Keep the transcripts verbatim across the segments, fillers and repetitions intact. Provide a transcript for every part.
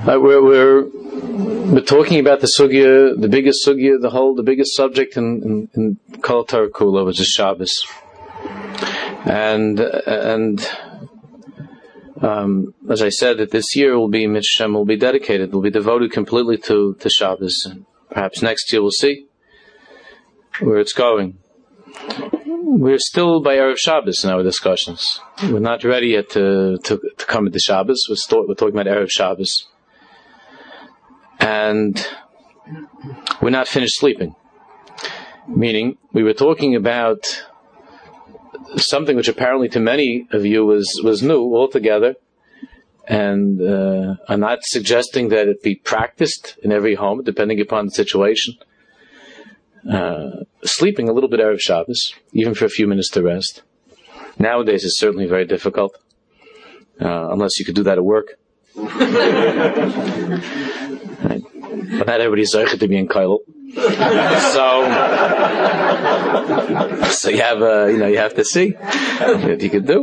Uh, we're, we're we're talking about the sugya, the biggest sugya, the whole, the biggest subject in in, in Kol Torah Kula, which is Shabbos, and and um, as I said, that this year will be Mitzvah, will be dedicated, will be devoted completely to to Shabbos. And perhaps next year we'll see where it's going. We're still by Erev Shabbos in our discussions. We're not ready yet to to, to come into Shabbos. We're, st- we're talking about Erev Shabbos. And we're not finished sleeping. Meaning, we were talking about something which apparently to many of you was, was new altogether, and uh, I'm not suggesting that it be practiced in every home, depending upon the situation. Uh, sleeping a little bit Erev Shabbos, even for a few minutes to rest. Nowadays it's certainly very difficult, uh, unless you could do that at work. Right. But not everybody's zeicher to be in Kailul. So, so you have, uh, you know, you have to see what you could do.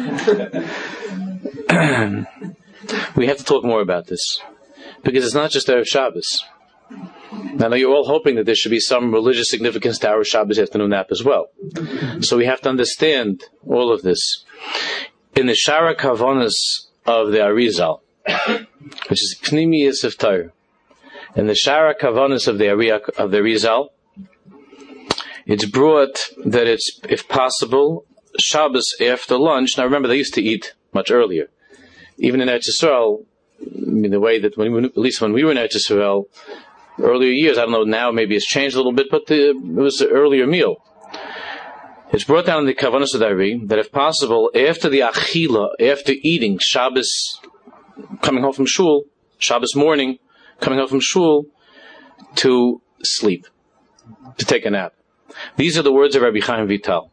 We have to talk more about this, because it's not just Erev Shabbos. Now, I know you're all hoping that there should be some religious significance to our Shabbos afternoon nap as well. So we have to understand all of this. In the Shara Kavanas of the Arizal, which is Pnimiyus of Torah, in the Shara Kavanas of the Ari- of the Arizal, it's brought that it's, if possible, Shabbos after lunch. Now remember, they used to eat much earlier. Even in Eretz Yisrael, I mean, the way that, when we, at least when we were in Eretz Yisrael, earlier years, I don't know, now maybe it's changed a little bit, but the, it was an earlier meal. It's brought down in the Kavanas of the Ari that if possible, after the Achila, after eating, Shabbos, coming home from shul, Shabbos morning, coming home from shul, to sleep, to take a nap. These are the words of Rabbi Chaim Vital.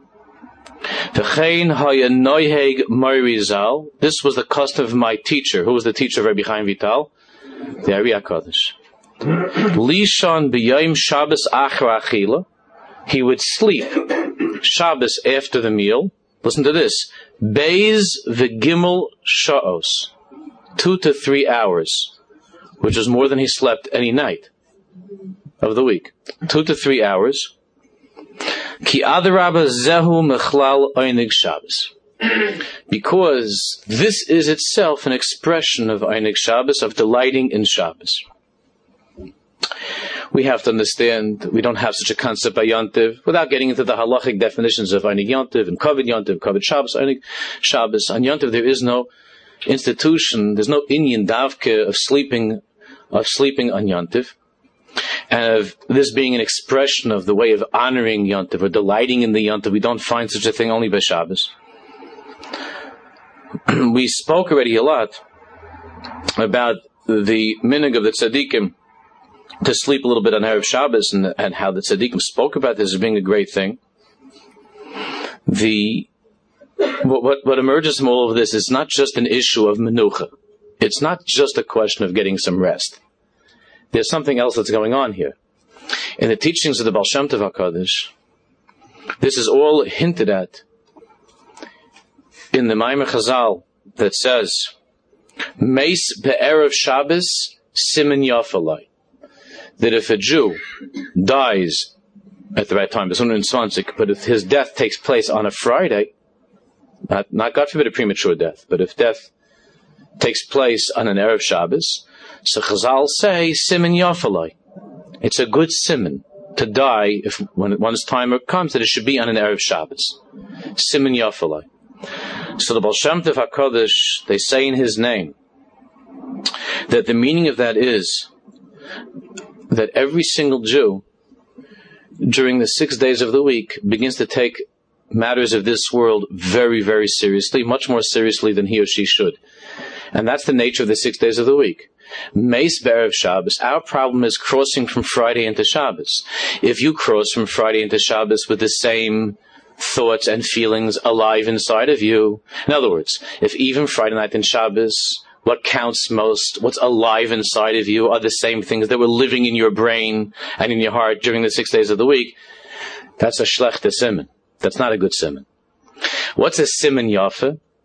This was the custom of my teacher. Who was the teacher of Rabbi Chaim Vital? The Ari HaKadosh. Lishon b'yayim Shabbos achar achila. He would sleep Shabbos after the meal. Listen to this. Beis v'gimel sha'os. Two to three hours, which is more than he slept any night of the week. Two to three hours. Ki adarabba zehu mechlal einig Shabbos. Because this is itself an expression of einig Shabbos, of delighting in Shabbos. We have to understand, we don't have such a concept by Yontiv, without getting into the halachic definitions of Einig Yontiv and Kavod Yontiv, Kavod Shabbos, Einig Shabbos. On Yontiv there is no institution, there's no inyan davke of sleeping, of sleeping on Yontiv, and of this being an expression of the way of honoring Yontiv or delighting in the Yontiv. We don't find such a thing only by Shabbos. We spoke already a lot about the minhag of the tzaddikim to sleep a little bit on Erev Shabbos, and, and how the tzaddikim spoke about this as being a great thing. The what, what, what emerges from all of this is not just an issue of menucha. It's not just a question of getting some rest. There's something else that's going on here. In the teachings of the Baal Shem Tov HaKadosh, this is all hinted at in the Maimer Chazal that says, Meis be'erev Shabbos simen yafalai. That if a Jew dies at the right time, but if his death takes place on a Friday, not, not God forbid a premature death, but if death takes place on an Erev Shabbos, so Chazal say, simen yafalai. It's a good simen to die if when one's time comes, that it should be on an Erev Shabbos. Simen yafalai. So the Baal Shem Tov HaKadosh, they say in his name, that the meaning of that is that every single Jew, during the six days of the week, begins to take matters of this world very, very seriously, much more seriously than he or she should. And that's the nature of the six days of the week. Meis be'erev Shabbos, our problem is crossing from Friday into Shabbos. If you cross from Friday into Shabbos with the same thoughts and feelings alive inside of you, in other words, if even Friday night and Shabbos, what counts most, what's alive inside of you are the same things that were living in your brain and in your heart during the six days of the week, that's a shlechte siman. That's not a good siman. What's a siman yafa?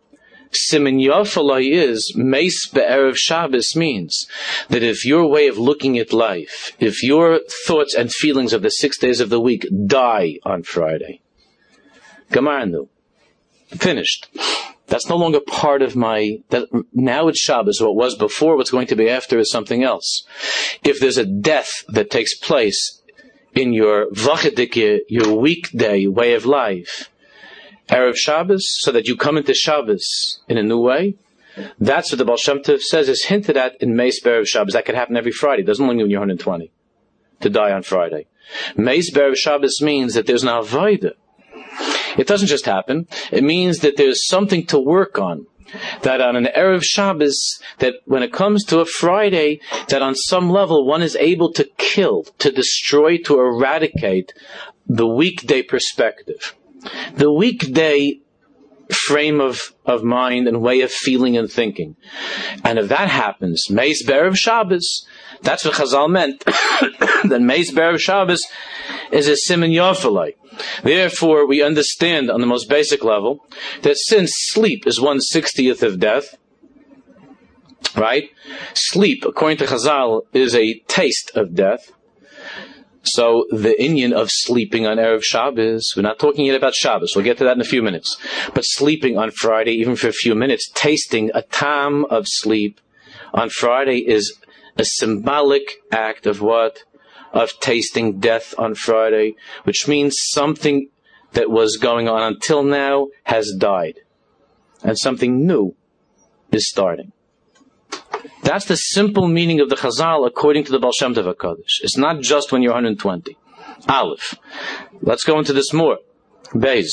Siman Yafalai is, Meis Be'erev Shabbos means that if your way of looking at life, if your thoughts and feelings of the six days of the week die on Friday, Gamarnu, finished. That's no longer part of my, that now it's Shabbos. What was before, what's going to be after is something else. If there's a death that takes place in your vachadike, your weekday way of life, Erev Shabbos, so that you come into Shabbos in a new way, that's what the Baal Shem Tov says is hinted at in Meis Be'erev Shabbos. That could happen every Friday. It doesn't only mean when you're one hundred twenty to die on Friday. Meis Be'erev Shabbos means that there's an avodah. It doesn't just happen. It means that there's something to work on. That on an Erev Shabbos, that when it comes to a Friday, that on some level one is able to kill, to destroy, to eradicate the weekday perspective. The weekday frame of, of mind and way of feeling and thinking. And if that happens, Meis Be'erev Shabbos, that's what Chazal meant. Then Meis Be'erev Shabbos is a Siman Yafalai. Therefore, we understand on the most basic level that since sleep is one sixtieth of death, right? Sleep, according to Chazal, is a taste of death. So the inyan of sleeping on Erev Shabbos, we're not talking yet about Shabbos, we'll get to that in a few minutes, but sleeping on Friday, even for a few minutes, tasting a tam of sleep on Friday is a symbolic act of what? Of tasting death on Friday, which means something that was going on until now has died, and something new is starting. That's the simple meaning of the Chazal according to the Baal Shem Tov HaKadosh. It's not just when you're one hundred twenty. Aleph. Let's go into this more. Beis.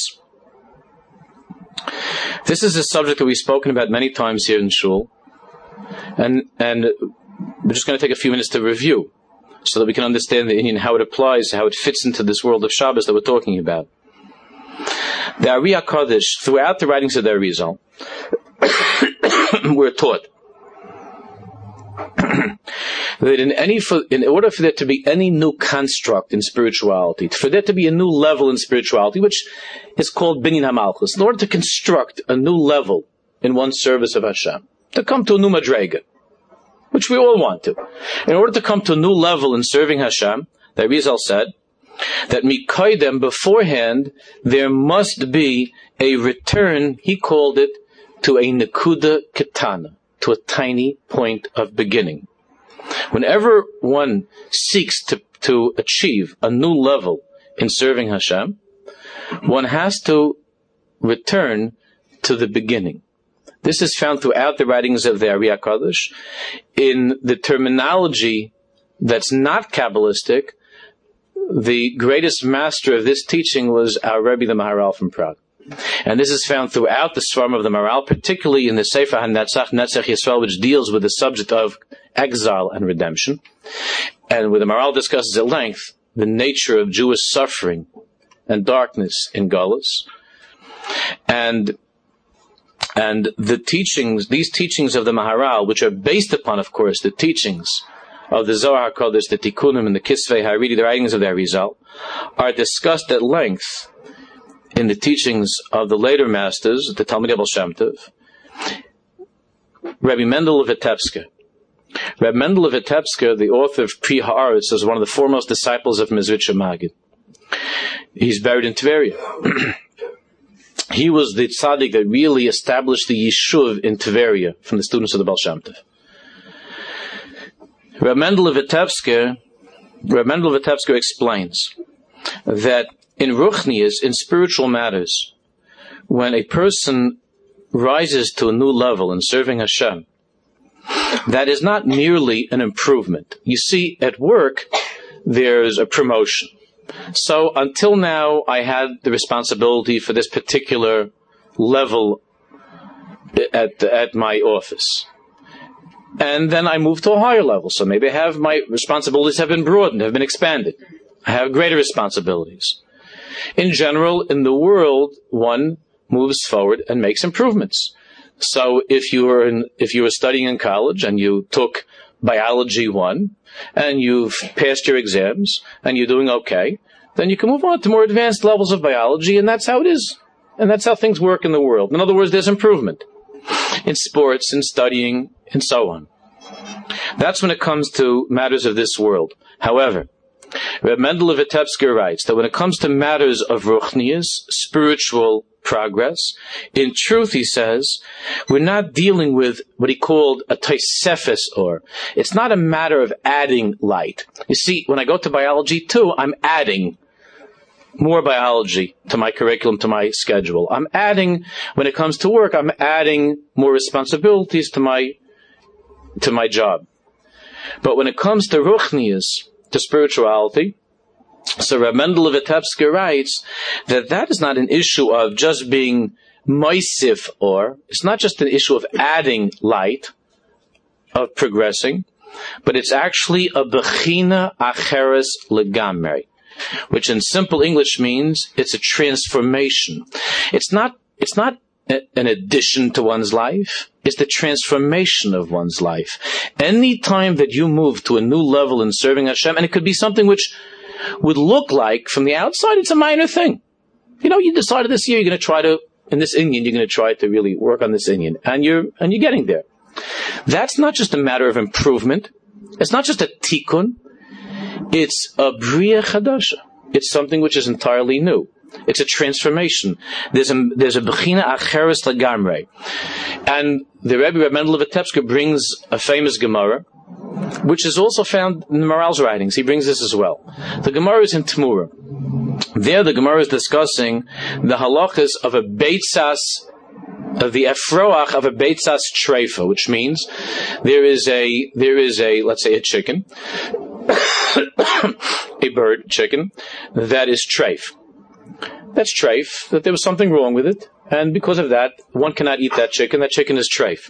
This is a subject that we've spoken about many times here in Shul, and and we're just going to take a few minutes to review, so that we can understand the Indian, how it applies, how it fits into this world of Shabbos that we're talking about. The Ari HaKadosh, throughout the writings of the Arizal, we're taught that in any, in order for there to be any new construct in spirituality, for there to be a new level in spirituality, which is called Binyan HaMalchus, in order to construct a new level in one's service of Hashem, to come to a new madrega, which we all want to. In order to come to a new level in serving Hashem, the Arizal said that mikaydem, beforehand, there must be a return, he called it, to a nekuda ketana, to a tiny point of beginning. Whenever one seeks to, to achieve a new level in serving Hashem, one has to return to the beginning. This is found throughout the writings of the Ari HaKadosh. In the terminology that's not Kabbalistic, the greatest master of this teaching was our Rebbe, the Maharal from Prague. And this is found throughout the Svarim of the Maharal, particularly in the Sefer HaNetzach, Netzach Yisrael, which deals with the subject of exile and redemption. And where the Maharal discusses at length the nature of Jewish suffering and darkness in Galus. And And the teachings, these teachings of the Maharal, which are based upon, of course, the teachings of the Zohar HaKadosh, the Tikkunim, and the Kisvei HaRidi, the writings of the Arizal, are discussed at length in the teachings of the later masters, the Talmidei Baal Shem Tov, Rabbi Mendel of Vitebsk. Rabbi Mendel of Vitebsk, the author of Pri Haaretz, is one of the foremost disciples of Mezritcher Magid. He's buried in Tveria. He was the tzaddik that really established the yishuv in Tveria from the students of the Baal Shem Tov. Reb Mendel of Vitebsk, Reb Mendel of Vitebsk explains that in ruchnias, in spiritual matters, when a person rises to a new level in serving Hashem, that is not merely an improvement. You see, at work, there's a promotion. So until now, I had the responsibility for this particular level at at my office. And then I moved to a higher level. So maybe I have my responsibilities have been broadened, have been expanded. I have greater responsibilities. In general, in the world, one moves forward and makes improvements. So if you were in, if you were studying in college and you took biology one, and you've passed your exams, and you're doing okay, then you can move on to more advanced levels of biology, and that's how it is. And that's how things work in the world. In other words, there's improvement. in sports, in studying, and so on. That's when it comes to matters of this world. However, Reb Mendel of Vitebsk writes that when it comes to matters of ruchnius, spiritual progress, in truth, he says, we're not dealing with what he called a tosefes or. It's not a matter of adding light. You see, when I go to biology too, I'm adding more biology to my curriculum, to my schedule. I'm adding, when it comes to work, I'm adding more responsibilities to my to my job. But when it comes to ruchnius, to spirituality, so Reb Mendel of Vitebsk writes that that is not an issue of just being moisif, or it's not just an issue of adding light, of progressing, but it's actually a bechina acheres legamrei, which in simple English means it's a transformation. It's not, it's not an addition to one's life. It's the transformation of one's life. Any time that you move to a new level in serving Hashem, and it could be something which would look like, from the outside, it's a minor thing. You know, you decided this year you're going to try to, in this Indian, you're going to try to really work on this Indian, and you're, and you're getting there. That's not just a matter of improvement. It's not just a tikkun. It's a bria chadasha. It's something which is entirely new. It's a transformation. There's a there's a bechina acheres legamrei, and the Rebbe Reb Mendel of Vitebsk brings a famous Gemara, which is also found in the Moral's writings. He brings this as well. The Gemara is in Tmura. There, the Gemara is discussing the halachas of a beitzas, of the efroach of a beitzas treifa, which means there is a there is a let's say a chicken, a bird chicken that is treif. That's treif, that there was something wrong with it, and because of that, one cannot eat that chicken. That chicken is treif.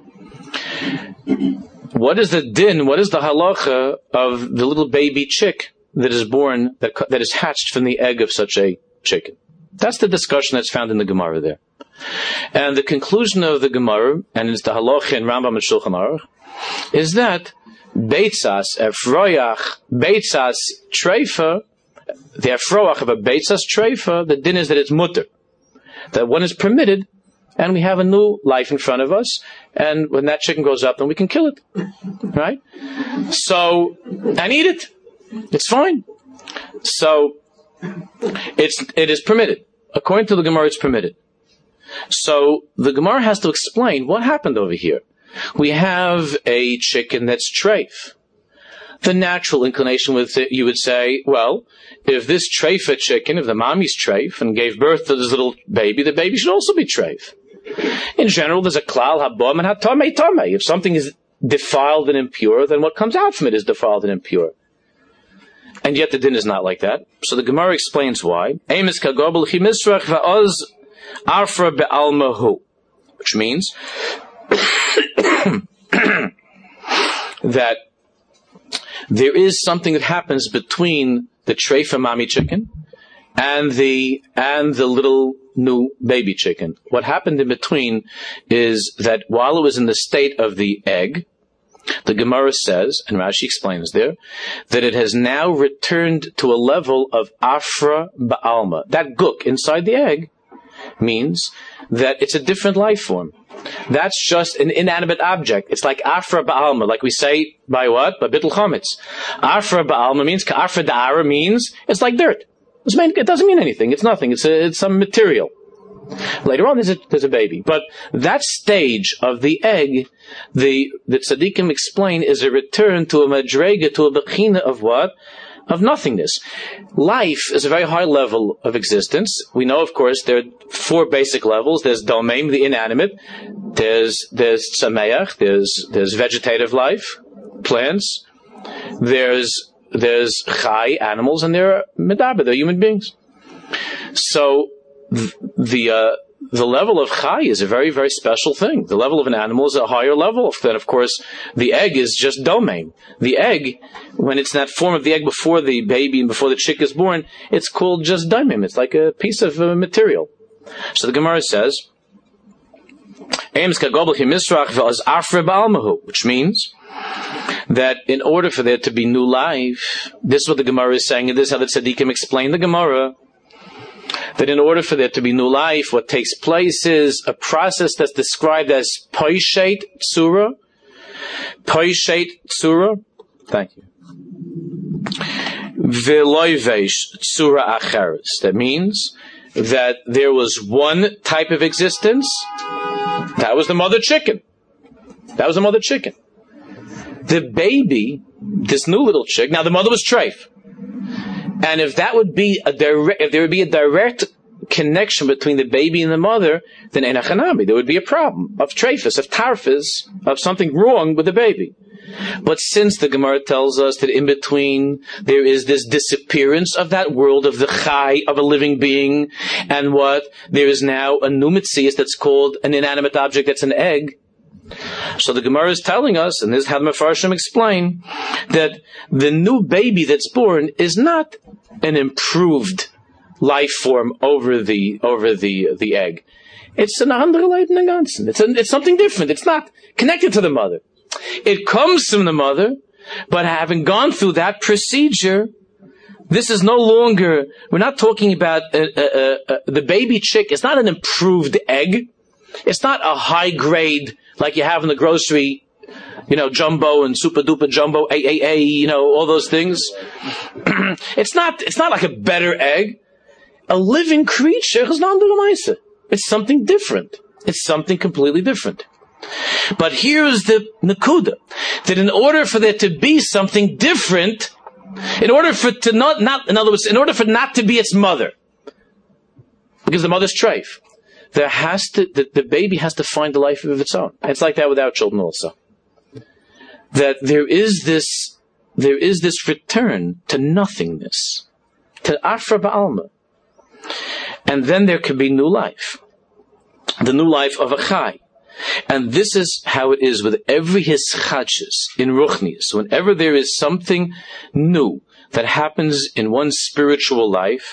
What is the din, what is the halacha of the little baby chick that is born, that, that is hatched from the egg of such a chicken? That's the discussion that's found in the Gemara there. And the conclusion of the Gemara, and it's the halacha in Rambam and Shulchan Aruch, is that beitzas, efroyach, beitzas, treifa, the afroach of a beitzas treifa, the din is that it's mutter, that one is permitted, and we have a new life in front of us, and when that chicken goes up, then we can kill it, right? So, and eat it. It's fine. So, it's it is permitted. According to the Gemara, it's permitted. So, the Gemara has to explain what happened over here. We have a chicken that's treif. The natural inclination with it, you would say, well, if this treifa chicken, if the mommy's treif and gave birth to this little baby, the baby should also be treif. In general, there's a klal habom and hatamei tamei. If something is defiled and impure, then what comes out from it is defiled and impure. And yet the din is not like that. So the Gemara explains why. Which means that there is something that happens between the treifa mommy chicken and the and the little new baby chicken. What happened in between is that while it was in the state of the egg, the Gemara says, and Rashi explains there, that it has now returned to a level of afra ba'alma. That guk inside the egg means that it's a different life form. That's just an inanimate object. It's like afra ba'alma, like we say by what? By bittul chametz. Afra ba'alma means, ka'afra da'ara means, it's like dirt. It doesn't mean anything. It's nothing. It's a, it's some material. Later on, there's a, there's a baby. But that stage of the egg, the, the tzaddikim explain, is a return to a madrega, to a bechina of what? Of nothingness. Life is a very high level of existence. We know, of course, there are four basic levels. There's domain, the inanimate. There's, there's tzameach. There's, there's vegetative life, plants. There's, there's chai, animals, and there are medaber, they're human beings. So, the, uh, the level of chai is a very, very special thing. The level of an animal is a higher level. Then, of course, the egg is just domain. The egg, when it's in that form of the egg before the baby and before the chick is born, it's called just domain. It's like a piece of uh, material. So the Gemara says, which means that in order for there to be new life, this is what the Gemara is saying, and this is how the tzaddikim explain the Gemara, that in order for there to be new life, what takes place is a process that's described as Poishet Tsura. Poishet Tsura. Thank you. Veloivesh Tsura Acheres. That means that there was one type of existence. That was the mother chicken. That was the mother chicken. The baby, this new little chick, now the mother was treif. And if that would be a direct, if there would be a direct connection between the baby and the mother, then enachanami, there would be a problem of treifus, of tarfus, of something wrong with the baby. But since the Gemara tells us that in between there is this disappearance of that world of the chai, of a living being, and what, there is now a new mitzias that's called an inanimate object that's an egg. So the Gemara is telling us, and this is how the Mefarshim explain, that the new baby that's born is not an improved life form over the over the the egg. It's an andere Leben ganzen. It's a, it's something different. It's not connected to the mother. It comes from the mother, but having gone through that procedure, this is no longer. We're not talking about uh, uh, uh, the baby chick. It's not an improved egg. It's not a high grade like you have in the grocery, you know, jumbo and super duper jumbo, A A A, you know, all those things. It's not, it's not like a better egg. A living creature is not under. It's something different. It's something completely different. But here's the nakuda, that in order for there to be something different, in order for it to not, not, in other words, in order for it not to be its mother, because the mother's treif, there has to, the, the baby has to find a life of its own. It's like that with our children also. That there is this, there is this return to nothingness, to Afra Ba'alma. And then there could be new life. The new life of a chai. And this is how it is with every hischadshus in Ruchnius. Whenever there is something new that happens in one's spiritual life,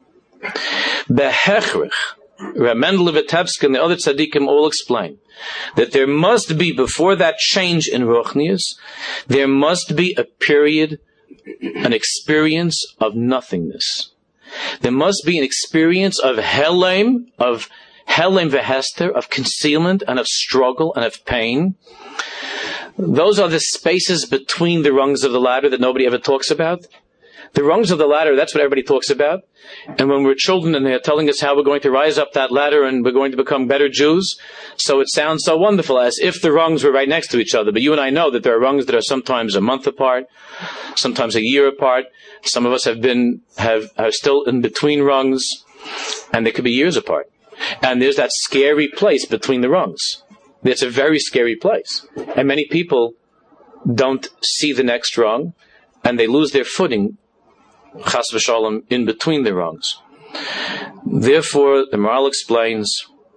behechrich, Rav Mendel Vitebsk and the other tzaddikim all explain that there must be, before that change in Ruchnius, there must be a period, an experience of nothingness. There must be an experience of helem, of helem vehester, of concealment and of struggle and of pain. Those are the spaces between the rungs of the ladder that nobody ever talks about. The rungs of the ladder, that's what everybody talks about. And when we're children and they're telling us how we're going to rise up that ladder and we're going to become better Jews, so it sounds so wonderful, as if the rungs were right next to each other. But you and I know that there are rungs that are sometimes a month apart, sometimes a year apart. Some of us have been, have, are still in between rungs, and they could be years apart. And there's that scary place between the rungs. It's a very scary place. And many people don't see the next rung, and they lose their footing, chas v'shalom, in between the rungs. Therefore, the Maharal explains,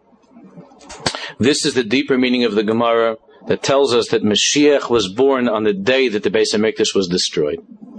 this is the deeper meaning of the Gemara that tells us that Mashiach was born on the day that the Beis HaMikdash was destroyed,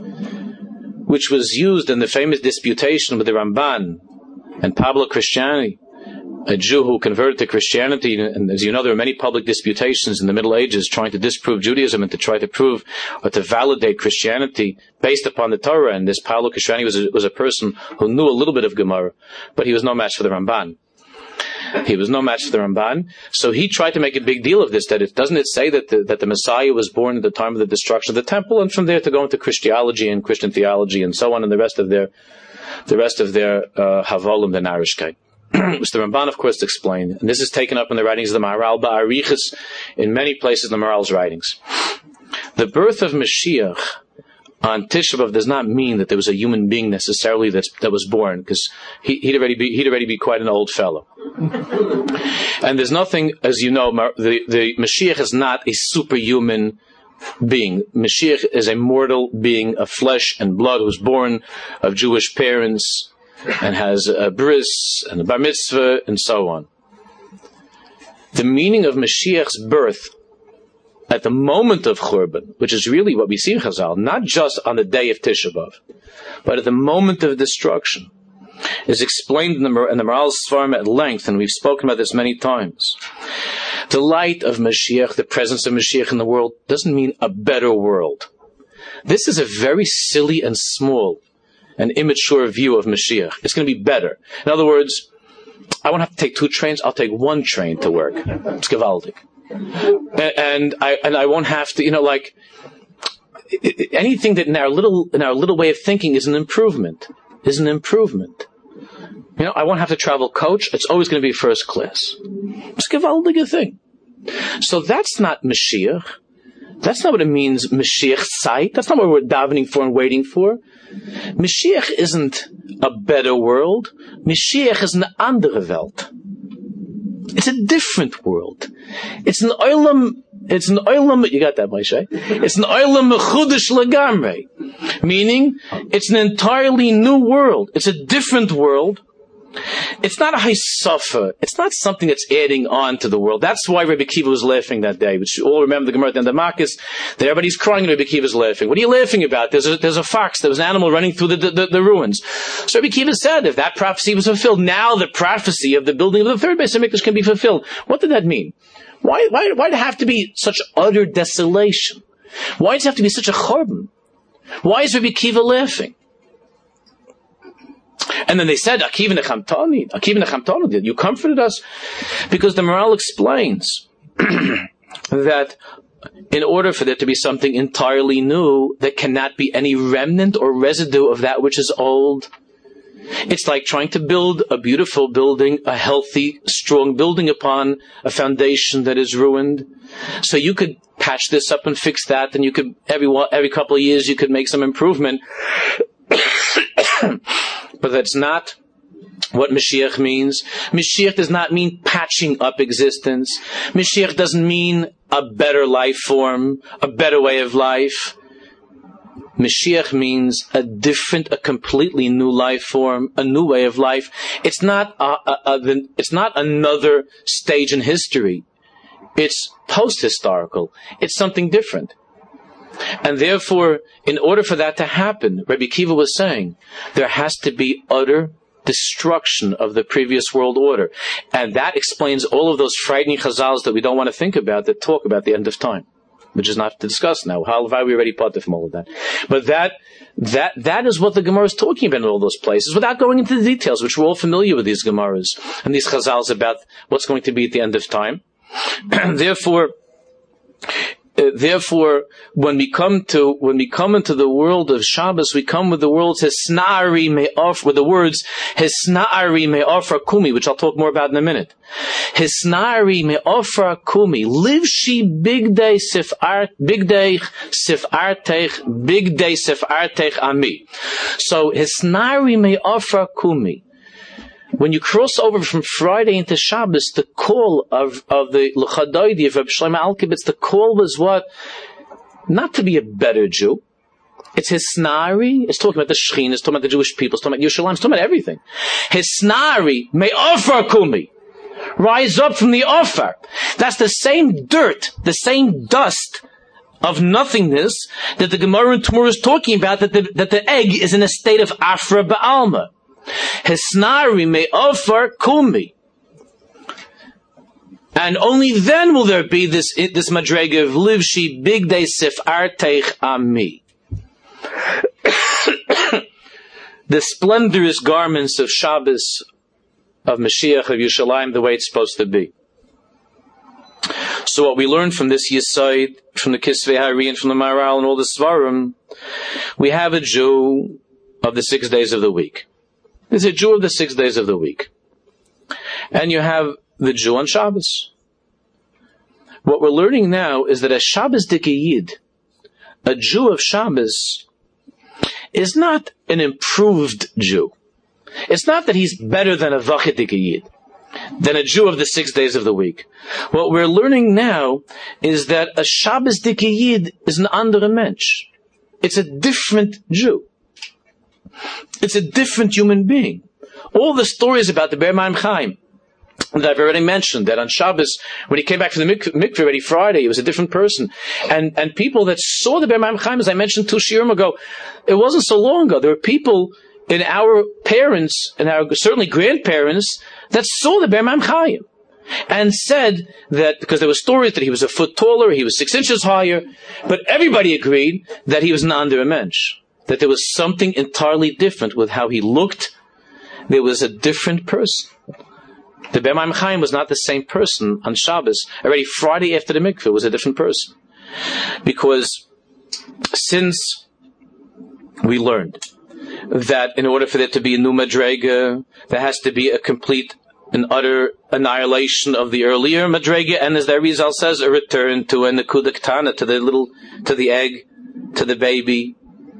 which was used in the famous disputation with the Ramban and Pablo Christiani, a Jew who converted to Christianity. And as you know, there are many public disputations in the Middle Ages trying to disprove Judaism and to try to prove or to validate Christianity based upon the Torah. And this Pablo Christiani was a, was a person who knew a little bit of Gemara, but he was no match for the Ramban. He was no match for the Ramban. So he tried to make a big deal of this, that it doesn't it say that the, that the Messiah was born at the time of the destruction of the temple, and from there to go into Christology and Christian theology and so on, and the rest of their the rest of their uh, Havolim, the Narishkeit. Which the Ramban, of course, explained. And this is taken up in the writings of the Maharal Ba'arichas, in many places in the Maharal's writings. The birth of Mashiach on Tisha B'Av does not mean that there was a human being necessarily that's, that was born, because he, he'd already be he'd already be quite an old fellow. And there's nothing, as you know, the, the Mashiach is not a superhuman being. Mashiach is a mortal being of flesh and blood who was born of Jewish parents and has a bris and a bar mitzvah and so on. The meaning of Mashiach's birth at the moment of Churban, which is really what we see in Chazal, not just on the day of Tisha B'Av, but at the moment of destruction, is explained in the, in the Maharal's Svarim at length, and we've spoken about this many times. The light of Mashiach, the presence of Mashiach in the world, doesn't mean a better world. This is a very silly and small an immature view of Mashiach. It's going to be better. In other words, I won't have to take two trains. I'll take one train to work. It's gewaldig. And I and I won't have to, you know, like anything that in our little in our little way of thinking is an improvement. Is an improvement. You know, I won't have to travel coach. It's always going to be first class. It's a gewaldige thing. So that's not Mashiach. That's not what it means, Mashiach sight. That's not what we're davening for and waiting for. Mashiach isn't a better world. Mashiach is an andere Welt. It's a different world. It's an olam, it's an olam, you got that, Moshe? It's an olam mechudesh legamrei. Meaning, it's an entirely new world. It's a different world. It's not a haisafa. It's not something that's adding on to the world. That's why Rebbe Kiva was laughing that day, which you all remember the Gemara at the end of Makis, that everybody's crying and Rebbe Kiva's laughing. What are you laughing about? There's a, there's a fox, there was an animal running through the, the, the, the ruins. So Rebbe Kiva said, if that prophecy was fulfilled, now the prophecy of the building of the third Beis HaMikdash can be fulfilled. What did that mean? Why, why, why did it have to be such utter desolation? Why does it have to be such a churban? Why is Rebbe Kiva laughing? And then they said, Akiva Nechamtani, Akiva Nechamtani, you comforted us. Because the Maharal explains that in order for there to be something entirely new, there cannot be any remnant or residue of that which is old. It's like trying to build a beautiful building, a healthy, strong building upon a foundation that is ruined. So you could patch this up and fix that, and you could, every, every couple of years, you could make some improvement. But that's not what Mashiach means. Mashiach does not mean patching up existence. Mashiach doesn't mean a better life form, a better way of life. Mashiach means a different, a completely new life form, a new way of life. It's not a, a, a, it's not another stage in history. It's post-historical. It's something different. And therefore, in order for that to happen, Rebbe Kiva was saying, there has to be utter destruction of the previous world order. And that explains all of those frightening chazals that we don't want to think about, that talk about the end of time, which is not to discuss now. How have we already parted from all of that? But that, that, that is what the Gemara is talking about in all those places, without going into the details, which we're all familiar with these Gemaras and these chazals about what's going to be at the end of time. Therefore, Uh, therefore, when we come to when we come into the world of Shabbos, we come with the words Hisna'ari me'of, with the words Hisna'ari me'ofra kumi, which I'll talk more about in a minute. Hisna'ari me'ofra kumi, live she big day sif art, big day sif artech, big day sif artech ami. So Hisna'ari me'ofra kumi. When you cross over from Friday into Shabbos, the call of, of the L'chadoidi of Reb Shlomo Alkabetz, the call was what? Not to be a better Jew. It's Hisna'ari. It's talking about the Shechina. It's talking about the Jewish people. It's talking about Yerushalayim. It's talking about everything. Hisna'ari me'ofar kumi. Rise up from the offer. That's the same dirt, the same dust of nothingness that the Gemara in Tumur is talking about, that the, that the egg is in a state of Afra Ba'alma. Hisnari me'ofar kumi. And only then will there be this, this madrega of live she big day sif arteich ami. The splendorous garments of Shabbos, of Mashiach, of Yerushalayim, the way it's supposed to be. So what we learn from this Yesod, from the Kisvei Hari and from the Maharal and all the Svarim, we have a Jew of the six days of the week. There's a Jew of the six days of the week. And you have the Jew on Shabbos. What we're learning now is that a Shabbos Dikayid, a Jew of Shabbos, is not an improved Jew. It's not that he's better than a Vachid Dikayid, than a Jew of the six days of the week. What we're learning now is that a Shabbos Dikayid is an andere Mensch. It's a different Jew. It's a different human being. All the stories about the Ber Maim Chaim that I've already mentioned, that on Shabbos, when he came back from the mik- mikveh already Friday, he was a different person. And and people that saw the Ber Maim Chaim, as I mentioned two shiurim ago, it wasn't so long ago. There were people in our parents, and our certainly grandparents, that saw the Ber Maim Chaim and said that, because there were stories that he was a foot taller, he was six inches higher, but everybody agreed that he was an under mensch. that there was something entirely different with how he looked. There was a different person. The Be'er Mayim Chaim was not the same person on Shabbos. Already Friday after the mikveh was a different person. Because since we learned that in order for there to be a new madrega, there has to be a complete and utter annihilation of the earlier madrega, and as the Arizal says, a return to a nekuda ktana, to the little, to the egg, to the baby,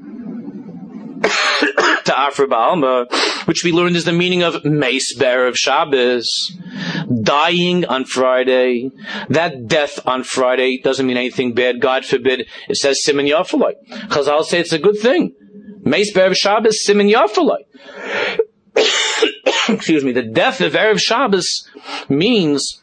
to Afra Ba'alma, which we learned is the meaning of Meis B'erev Shabbos, dying on Friday. That death on Friday doesn't mean anything bad, God forbid. It says Siman Yafalai. Chazal say it's a good thing. Meis B'erev Shabbos, Siman Yafalai. Excuse me. The death of Erev Shabbos means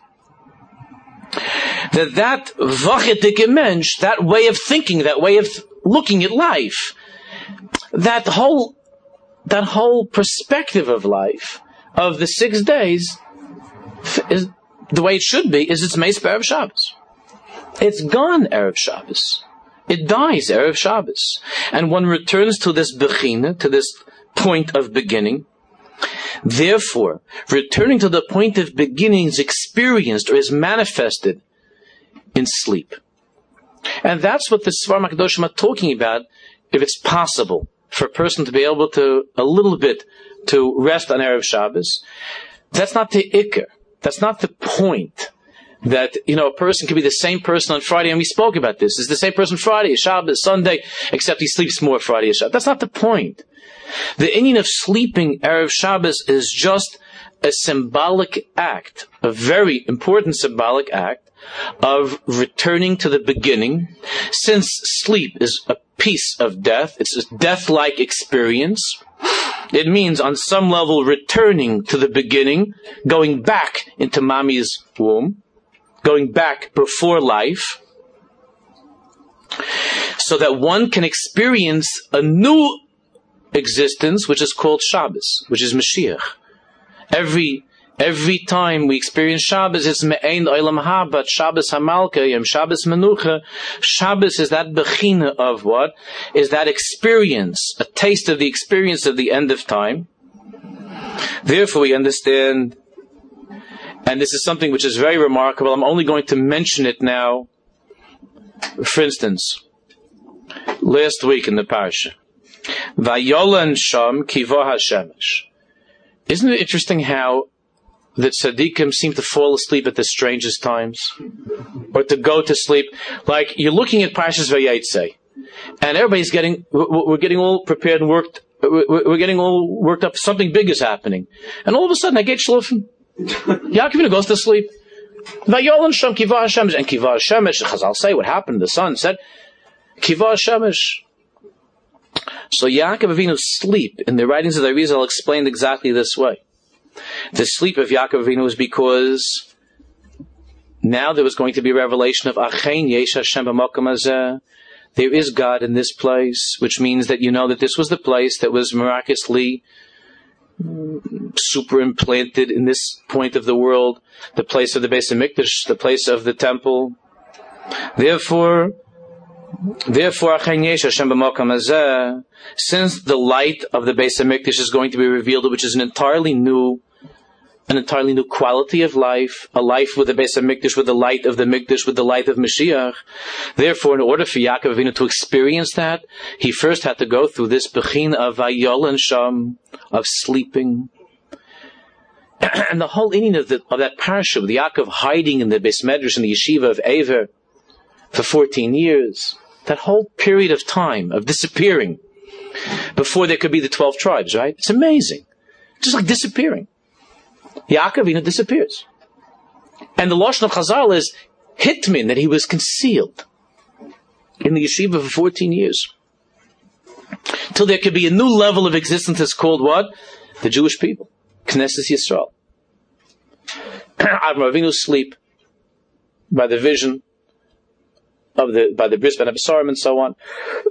that that vachetike mensch, that way of thinking, that way of looking at life, that whole, that whole perspective of life, of the six days, is the way it should be, is it's Meis B'erev Shabbos. It's gone Erev Shabbos. It dies Erev Shabbos. And one returns to this bechina, to this point of beginning. Therefore, returning to the point of beginning is experienced or is manifested in sleep. And that's what the Svar Makadoshim are talking about, if it's possible for a person to be able to, a little bit, to rest on Erev Shabbos. That's not the ikar. That's not the point. That, you know, a person can be the same person on Friday, and we spoke about this. It's the same person Friday, Shabbos, Sunday, except he sleeps more Friday and Shabbos. That's not the point. The inyan of sleeping Erev Shabbos is just a symbolic act, a very important symbolic act of returning to the beginning. Since sleep is a piece of death, it's a death-like experience. It means on some level returning to the beginning, going back into mommy's womb, going back before life, so that one can experience a new existence, which is called Shabbos, which is Mashiach. Every every time we experience Shabbos, it's Me'ein Olam Haba, Shabbos Hamalka, Yom Shabbos Menucha. Shabbos is that bechina of what? Is that experience, a taste of the experience of the end of time. Therefore, we understand, and this is something which is very remarkable. I'm only going to mention it now. For instance, last week in the parsha, Vayolan Sham Kivo HaShemesh. Isn't it interesting how the tzaddikim seem to fall asleep at the strangest times, or to go to sleep? Like you're looking at Parshas Vayetze, and everybody's getting, we're getting all prepared and worked. We're getting all worked up. Something big is happening, and all of a sudden I get shlufen. Yaakov goes to sleep. Vayolan Sham Kivo HaShemesh, and Kivo HaShemesh. Chazal say what happened. The sun said Kivo HaShemesh. So Yaakov Avinu's sleep, in the writings of the Arizal, explained exactly this way. The sleep of Yaakov Avinu was because now there was going to be a revelation of Achein Yesh Hashem b'makom hazeh. There is God in this place, which means that you know that this was the place that was miraculously superimplanted in this point of the world, the place of the Beis HaMikdash, the place of the temple. Therefore, Therefore, since the light of the Beis HaMikdash is going to be revealed, which is an entirely new, an entirely new quality of life, a life with the Beis HaMikdash, with the light of the Mikdash, with the light of Mashiach. Therefore, in order for Yaakov Avinu to experience that, he first had to go through this bechin of Vayol and Sham, of sleeping. And the whole inyan of, the, of that parasha, with Yaakov hiding in the Beis Medrash, in the yeshiva of Ever, for fourteen years, that whole period of time of disappearing before there could be the twelve tribes, right? It's amazing. Just like disappearing. Yaakov Avinu disappears. And the Lashon of Chazal is hitmin, that he was concealed in the yeshiva for fourteen years. Till there could be a new level of existence that's called what? The Jewish people. Knesset Yisrael. Avram Avinu's sleep by the vision of the, by the Bris Ben Abasarim and so on.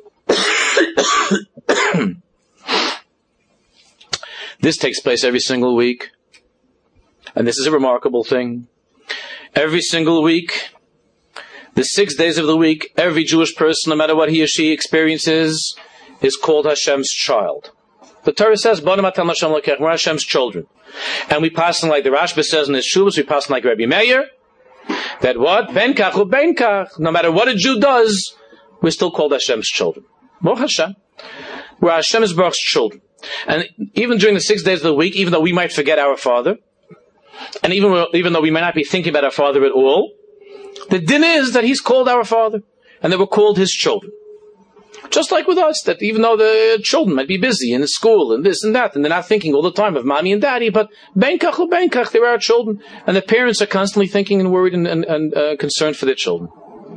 This takes place every single week. And this is a remarkable thing. Every single week, the six days of the week, every Jewish person, no matter what he or she experiences, is called Hashem's child. The Torah says, we're Hashem's children. And we pass on like the Rashba says in his Shuvas, we pass on like Rabbi Meir, that what? Ben kach u ben kach. No matter what a Jew does, we're still called Hashem's children. Baruch Hashem. We're Hashem's Baruch's children. And even during the six days of the week, even though we might forget our Father, and even, even though we might not be thinking about our Father at all, the din is that He's called our Father, and that we're called His children. Just like with us, that even though the children might be busy in school and this and that, and they're not thinking all the time of mommy and daddy, but ben kach u ben kach, they're our children, and the parents are constantly thinking and worried and, and, and uh, concerned for their children.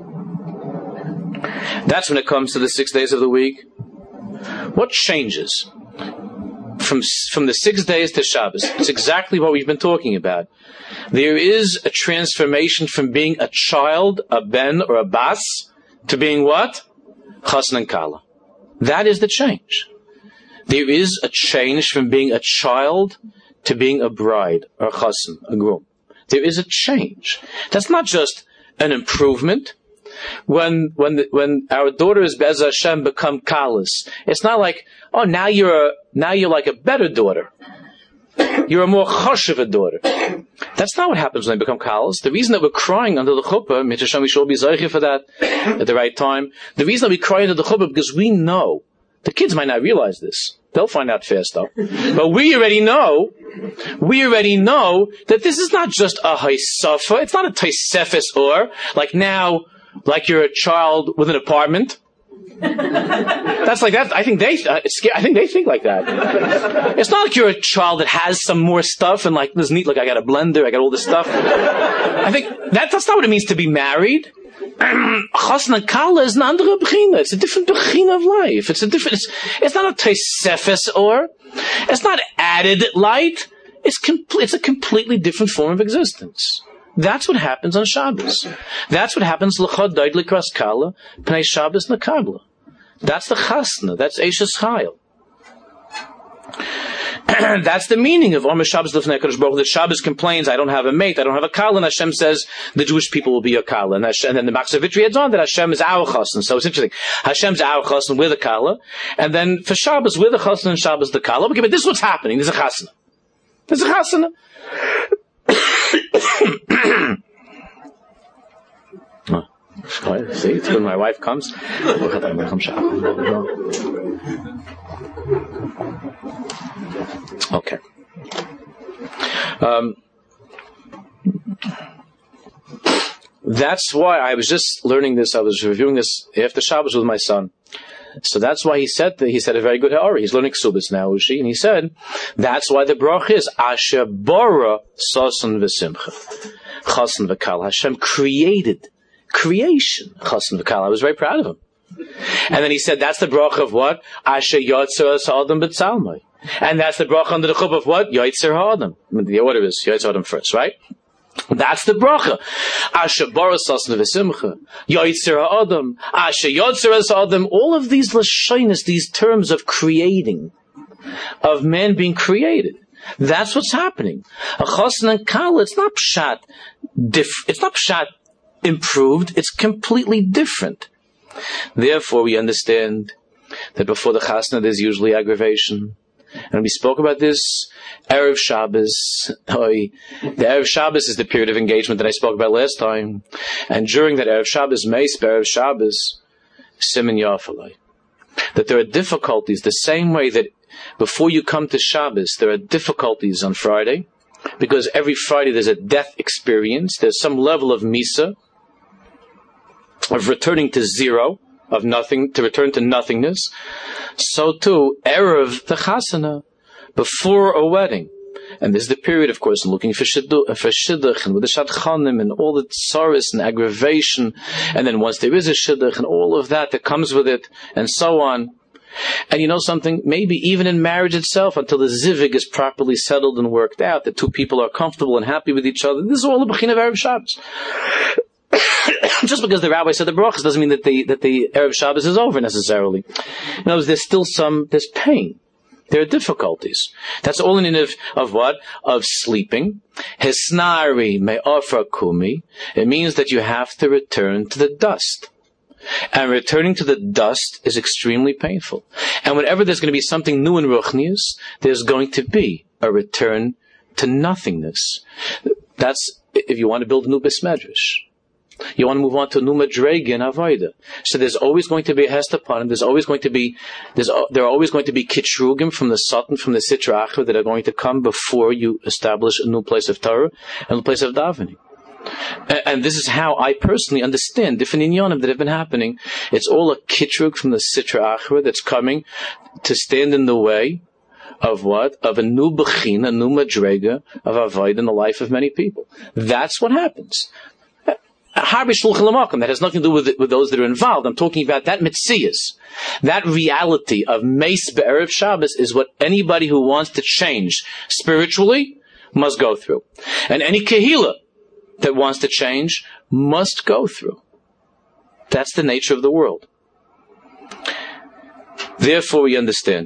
That's when it comes to the six days of the week. What changes from from the six days to Shabbos? It's exactly what we've been talking about. There is a transformation from being a child, a ben or a bas, to being what? Chassan and Kala. That is the change. There is a change from being a child to being a bride, or a chassan, a groom. There is a change. That's not just an improvement. When when the, when our daughters Be'ez Hashem become Kalas, it's not like, oh, now you're a, now you're like a better daughter. You're a more chashuva daughter. That's not what happens when they become Kalas. The reason that we're crying under the chuppah, Mitzvah Hashem, we should all be zeicher for that at the right time. The reason that we cry under the chuppah because we know, the kids might not realize this. They'll find out fast though. But we already know, we already know that this is not just a haisafa. It's not a taisefes or, like now, like you're a child with an apartment. That's like that. I think they. Uh, it's scary. I think they think like that. It's not like you're a child that has some more stuff and like this neat. Like I got a blender. I got all this stuff. I think that that's not what it means to be married. Chasna Kala is an andere bechina. It's a different bechina of life. It's a different. It's, it's not a teisefes or. It's not added light. It's complete. It's a completely different form of existence. That's what happens on Shabbos. That's what happens l'chad daid l'kras kala pnei Shabbos n'kabla. That's the chasna. That's Eishes Chayil. That's the meaning of Omer Shabbos Lifnei Kadosh Baruch Hu. That Shabbos complains, I don't have a mate, I don't have a kala, and Hashem says the Jewish people will be a kala. And, Hashem, and then the Machzor Vitri adds on that Hashem is our chasna. So it's interesting. Hashem's our chasna with a kala, and then for Shabbos with a chasna and Shabbos the kala. Okay, but this is what's happening. There's a chasna. There's a chasna. Oh, see, it's when my wife comes. Okay. Um, that's why I was just learning this. I was reviewing this after Shabbos with my son. So that's why he said that, he said a very good ha'ara. He's learning Ksubis now, Ushi, and he said that's why the brach is Asher Bora Sasan V'Simcha Chasan V'Kal. Hashem created creation Chasan V'Kal. I was very proud of him. And then he said that's the brach of what? Asher Yotzer Adam B'Tzalmai. And that's the brach under the chup of what? Yotzer Ha'adam. The order is Yotzer Ha'adam first, right? That's the bracha. Asher bara sasna v'simcha, Yotzer ha'adam, Asher Yotzer ha'adam. All of these lashonos, these terms of creating, of man being created. That's what's happening. A chasna and kala, it's not pshat, diff, it's not pshat improved. It's completely different. Therefore, we understand that before the chasna, there's usually aggravation. And we spoke about this Erev Shabbos. The Erev Shabbos is the period of engagement that I spoke about last time. And during that Erev Shabbos, Meis Erev Shabbos, Siman Yafalai. That there are difficulties, the same way that before you come to Shabbos, there are difficulties on Friday. Because every Friday there's a death experience. There's some level of Misa, of returning to zero, of nothing, to return to nothingness. So too, Erev the Chasana, before a wedding. And this is the period, of course, looking for shidduch, for shidduch and with the shadchanim and all the tsaris and aggravation. And then once there is a shidduch and all of that that comes with it, and so on. And you know something? Maybe even in marriage itself, until the zivig is properly settled and worked out, the two people are comfortable and happy with each other. This is all the Bechina of Erev Shabbos. Just because the rabbi said the brachas doesn't mean that the that the Erev Shabbos is over necessarily. In other words, there's still some, there's pain. There are difficulties. That's all in of, of what? Of sleeping. Hisnari me'afra kumi. It means that you have to return to the dust. And returning to the dust is extremely painful. And whenever there's going to be something new in Ruchnius, there's going to be a return to nothingness. That's if you want to build a new Beis Medrash. You want to move on to a new Madrega in Avodah. So there's always going to be a Hestapanim. There's always going to be, there's, there are always going to be Kitrugim from the Satan, from the Sitra Achra that are going to come before you establish a new place of Torah and a new place of davening. And, and this is how I personally understand different inyanim that have been happening. It's all a Kitrug from the Sitra Achra that's coming to stand in the way of what? Of a new Bechina, a new Madrega of Avodah in the life of many people. That's what happens. That has nothing to do with, with those that are involved. I'm talking about that mitzias. That reality of Meis Be'erev Shabbos is what anybody who wants to change spiritually must go through. And any Kehila that wants to change must go through. That's the nature of the world. Therefore we understand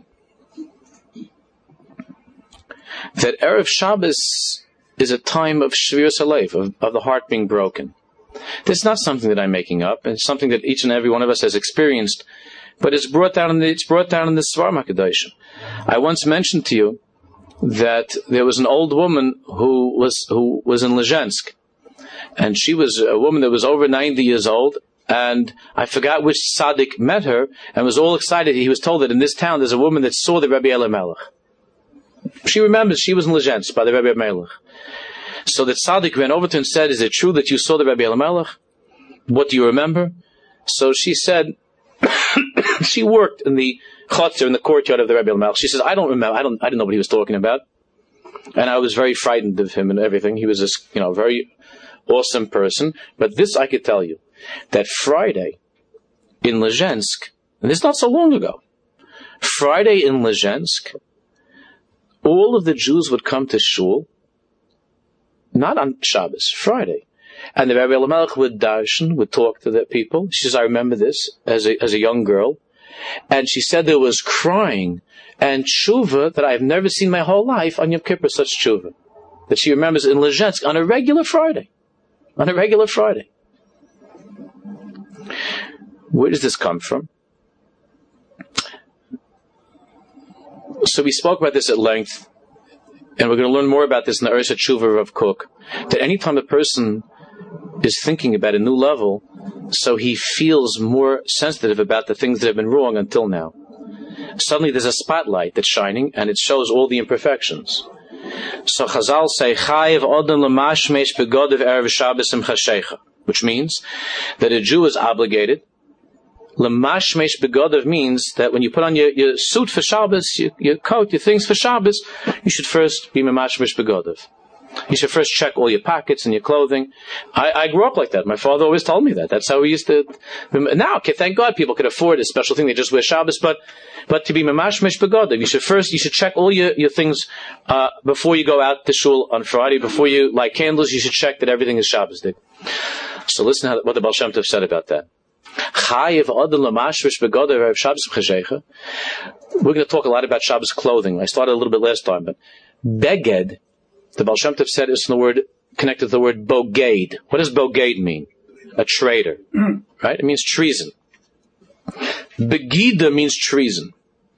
that Erev Shabbos is a time of Shviras Halev, of, of the heart being broken. This is not something that I'm making up. It's something that each and every one of us has experienced, but it's brought down in the, it's brought down in the Svarim HaKadoshim. I once mentioned to you that there was an old woman who was who was in Lezhensk, and she was a woman that was over ninety years old, and I forgot which tzaddik met her and was all excited. He was told that in this town there's a woman that saw the Rebbe Elimelech. She remembers she was in Lezhensk by the Rebbe Elimelech. So the tzaddik ran over to her and said, "Is it true that you saw the Rebbe Elimelech? What do you remember?" So she said, she worked in the chotzer, in the courtyard of the Rebbe Elimelech. She says, "I don't remember. I don't. I didn't know what he was talking about." And I was very frightened of him and everything. He was this, you know, very awesome person. But this I could tell you, that Friday in Lezhensk, and this is not so long ago, Friday in Lezhensk, all of the Jews would come to shul. Not on Shabbos, Friday. And the Rebbe Elimelech would darshan, would talk to the people. She says, "I remember this as a, as a young girl." And she said there was crying and tshuva that I've never seen my whole life on Yom Kippur, such tshuva. That she remembers in Lezhensk on a regular Friday. On a regular Friday. Where does this come from? So we spoke about this at length. And we're going to learn more about this in the Eretz HaTshuva of Kook. That any time a person is thinking about a new level, so he feels more sensitive about the things that have been wrong until now. Suddenly there's a spotlight that's shining, and it shows all the imperfections. So Chazal say, Chayev Odom L'mashmesh Begodev Erev Shabbos Simcha Shecha, which means that a Jew is obligated. L'mashmesh begodav means that when you put on your, your suit for Shabbos, your, your coat, your things for Shabbos, you should first be memashmesh begodav. You should first check all your pockets and your clothing. I, I grew up like that. My father always told me that. That's how we used to. Now, okay, thank God, people could afford a special thing. They just wear Shabbos, but but to be memashmesh begodav, you should first you should check all your your things uh, before you go out to shul on Friday. Before you light candles, you should check that everything is Shabbos day. So listen how, what the Baal Shem Tov said about that. We're going to talk a lot about Shabbos clothing. I started a little bit last time, but beged, the Baal Shem Tov said, is the word connected to the word bogade. What does bogade mean? A traitor, right? It means treason. Begida means treason.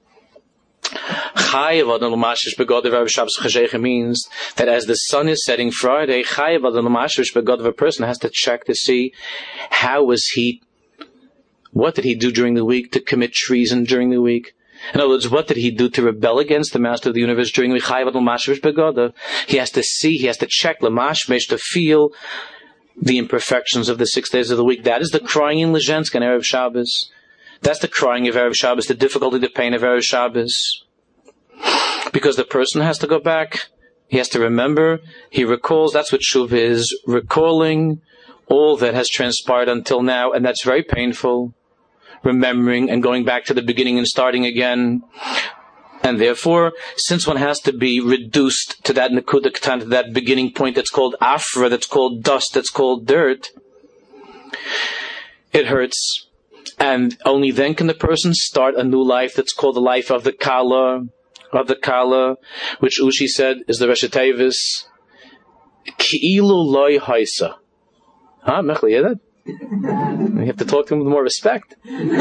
Means that as the sun is setting Friday, a person has to check to see how was he. What did he do during the week to commit treason during the week? In other words, what did he do to rebel against the Master of the Universe during the week? He has to see, he has to check, to feel the imperfections of the six days of the week. That is the crying in Lezhensk and Erev Shabbos. That's the crying of Erev Shabbos, the difficulty, the pain of Erev Shabbos. Because the person has to go back, he has to remember, he recalls, that's what Shuv is, recalling all that has transpired until now, and that's very painful. Remembering and going back to the beginning and starting again. And therefore, since one has to be reduced to that Nekuda Katan, to that beginning point that's called Afra, that's called dust, that's called dirt, it hurts. And only then can the person start a new life that's called the life of the Kala, of the Kala, which Ushi said is the Reshet Tevis, Ki'ilu loy haisa. Huh? Mechli, hear that? You have to talk to him with more respect.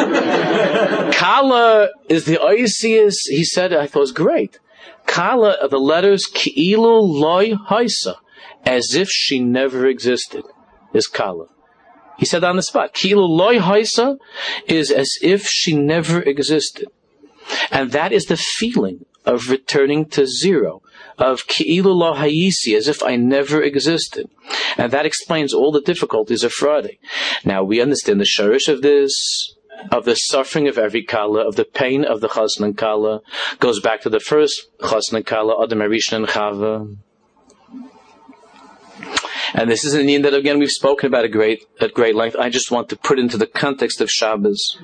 Kala is the Oisius, he said, I thought was great. Kala are the letters Ki'ilu Loi Haisa, as if she never existed, is Kala. He said on the spot, Ki'ilu Loi Haisa is as if she never existed. And that is the feeling of returning to zero, of Ki'ilu Lo Hayisi, as if I never existed. And that explains all the difficulties of Friday. Now we understand the shorish of this, of the suffering of every Kala, of the pain of the Chasna and Kala, goes back to the first Chasna and Kala, Adam Harishon and Chava. And this is an Indian that, again, we've spoken about at great, at great length. I just want to put into the context of Shabbos.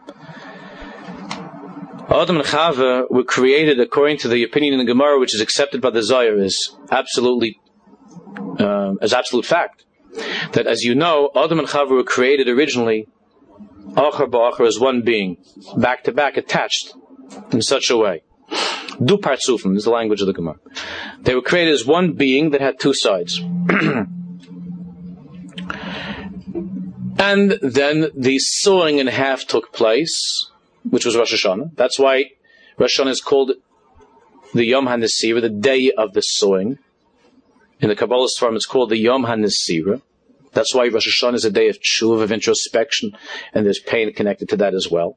Adam and Chava were created according to the opinion in the Gemara, which is accepted by the Zohar as absolutely, uh, as absolute fact. That, as you know, Adam and Chava were created originally Achar ba'achar as one being, back to back, attached in such a way. Du partzufim is the language of the Gemara. They were created as one being that had two sides. And then the sawing in half took place, which was Rosh Hashanah. That's why Rosh Hashanah is called the Yom HaNesira, the day of the sawing. In the Kabbalah Sfarim, it's called the Yom HaNesira. That's why Rosh Hashanah is a day of tshuva, of introspection, and there's pain connected to that as well.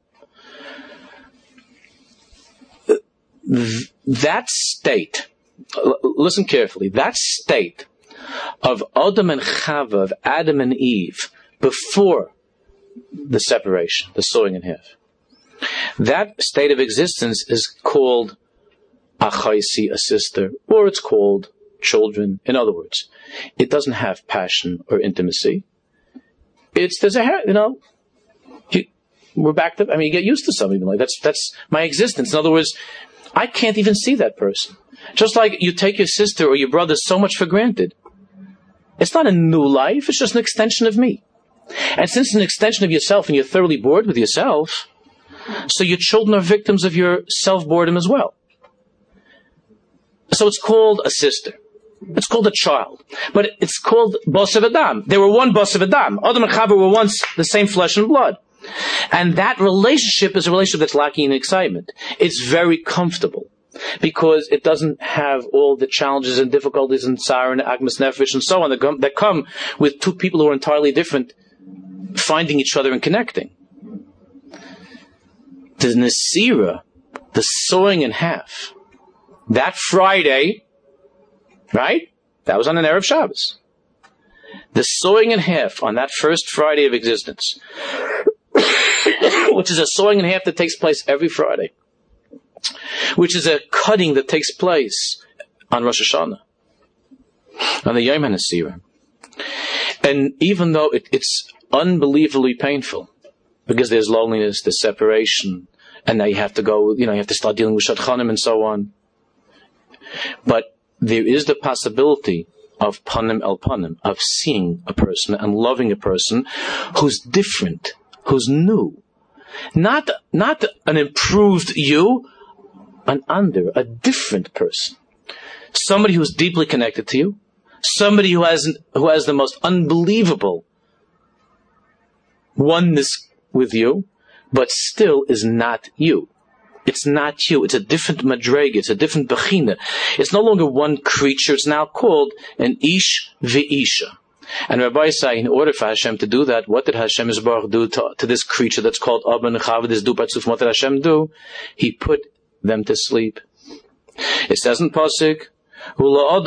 That state, listen carefully, that state of Adam and Chava, of Adam and Eve, before the separation, the sawing in half, that state of existence is called achaisi, a sister, or it's called children. In other words, it doesn't have passion or intimacy. It's, there's a, you know, you, we're back to, I mean, you get used to something like that's, that's my existence. In other words, I can't even see that person. Just like you take your sister or your brother so much for granted. It's not a new life, it's just an extension of me. And since it's an extension of yourself and you're thoroughly bored with yourself, so your children are victims of your self-boredom as well. So it's called a sister. It's called a child. But it's called Bas of Adam. They were one Bas of Adam. Adam and Chava were once the same flesh and blood. And that relationship is a relationship that's lacking in excitement. It's very comfortable because it doesn't have all the challenges and difficulties and tsar and agmas nefesh and so on that come, that come with two people who are entirely different finding each other and connecting. The Nesira, the sawing in half, that Friday, right? That was on an Erev Shabbos. The sawing in half on that first Friday of existence, which is a sawing in half that takes place every Friday, which is a cutting that takes place on Rosh Hashanah, on the Yom HaNesira. And even though it, it's unbelievably painful, because there's loneliness, there's separation, and now you have to go, you know, you have to start dealing with Shadchanim and so on. But there is the possibility of panim el panim, of seeing a person and loving a person who's different, who's new. Not, not an improved you, an under, a different person. Somebody who's deeply connected to you. Somebody who has, who has the most unbelievable oneness with you, but still is not you. It's not you. It's a different madrega. It's a different bechina. It's no longer one creature. It's now called an ish ve'isha. And Rabbi say, in order for Hashem to do that, what did Hashem Yisbarach do to, to this creature that's called Abba and Chava, this du patzuf? What did Hashem do? He put them to sleep. It says in Pasuk, there was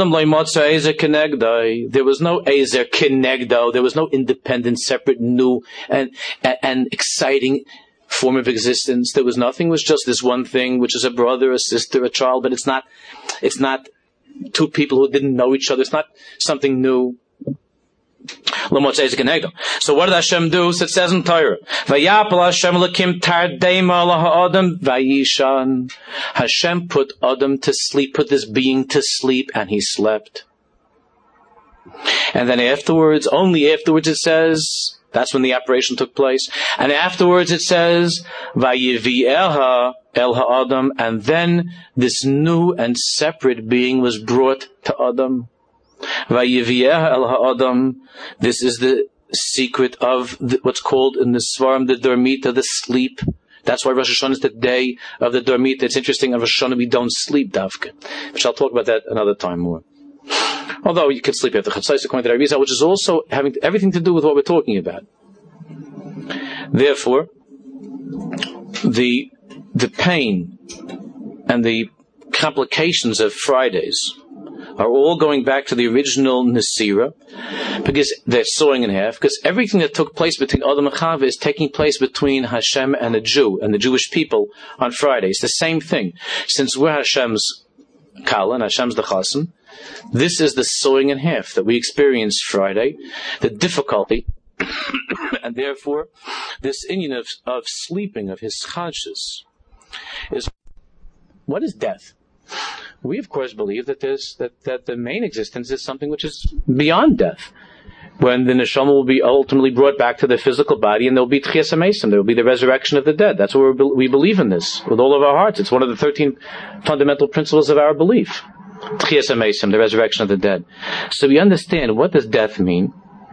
no Ezer Kenegdo. There was no independent, separate, new, and, and, and exciting form of existence. There was nothing. It was just this one thing, which is a brother, a sister, a child. But it's not. It's not two people who didn't know each other. It's not something new. So what did Hashem do? So it says in Torah, Hashem put Adam to sleep, put this being to sleep, and he slept. And then afterwards, only afterwards it says, that's when the operation took place. And afterwards it says, Vayivi'eha el ha'adam, and then this new and separate being was brought to Adam. Vayivi'eha el ha'adam. This is the secret of the, what's called in the Svarim, the Dormita, the sleep. That's why Rosh Hashanah is the day of the Dormita. It's interesting, on Rosh Hashanah we don't sleep, Davka. Which I'll talk about that another time more. Although you can sleep after Chatzos, according to the Arizal, which is also having everything to do with what we're talking about. Therefore, the the pain and the complications of Fridays are all going back to the original Nesira, because they're sawing in half, because everything that took place between Adam and Chava is taking place between Hashem and the Jew, and the Jewish people on Friday. It's the same thing. Since we're Hashem's Kala and Hashem's the Chasam, this is the sawing in half that we experienced Friday, the difficulty, and therefore, this union of, of sleeping, of his conscious, is, what is death? We, of course, believe that there's, that, that the main existence is something which is beyond death. When the neshama will be ultimately brought back to the physical body, and there will be tchias hamesim, there will be the resurrection of the dead. That's what we're, we believe in this with all of our hearts. It's one of the thirteen fundamental principles of our belief. Tchias hamesim, the resurrection of the dead. So we understand, what does death mean?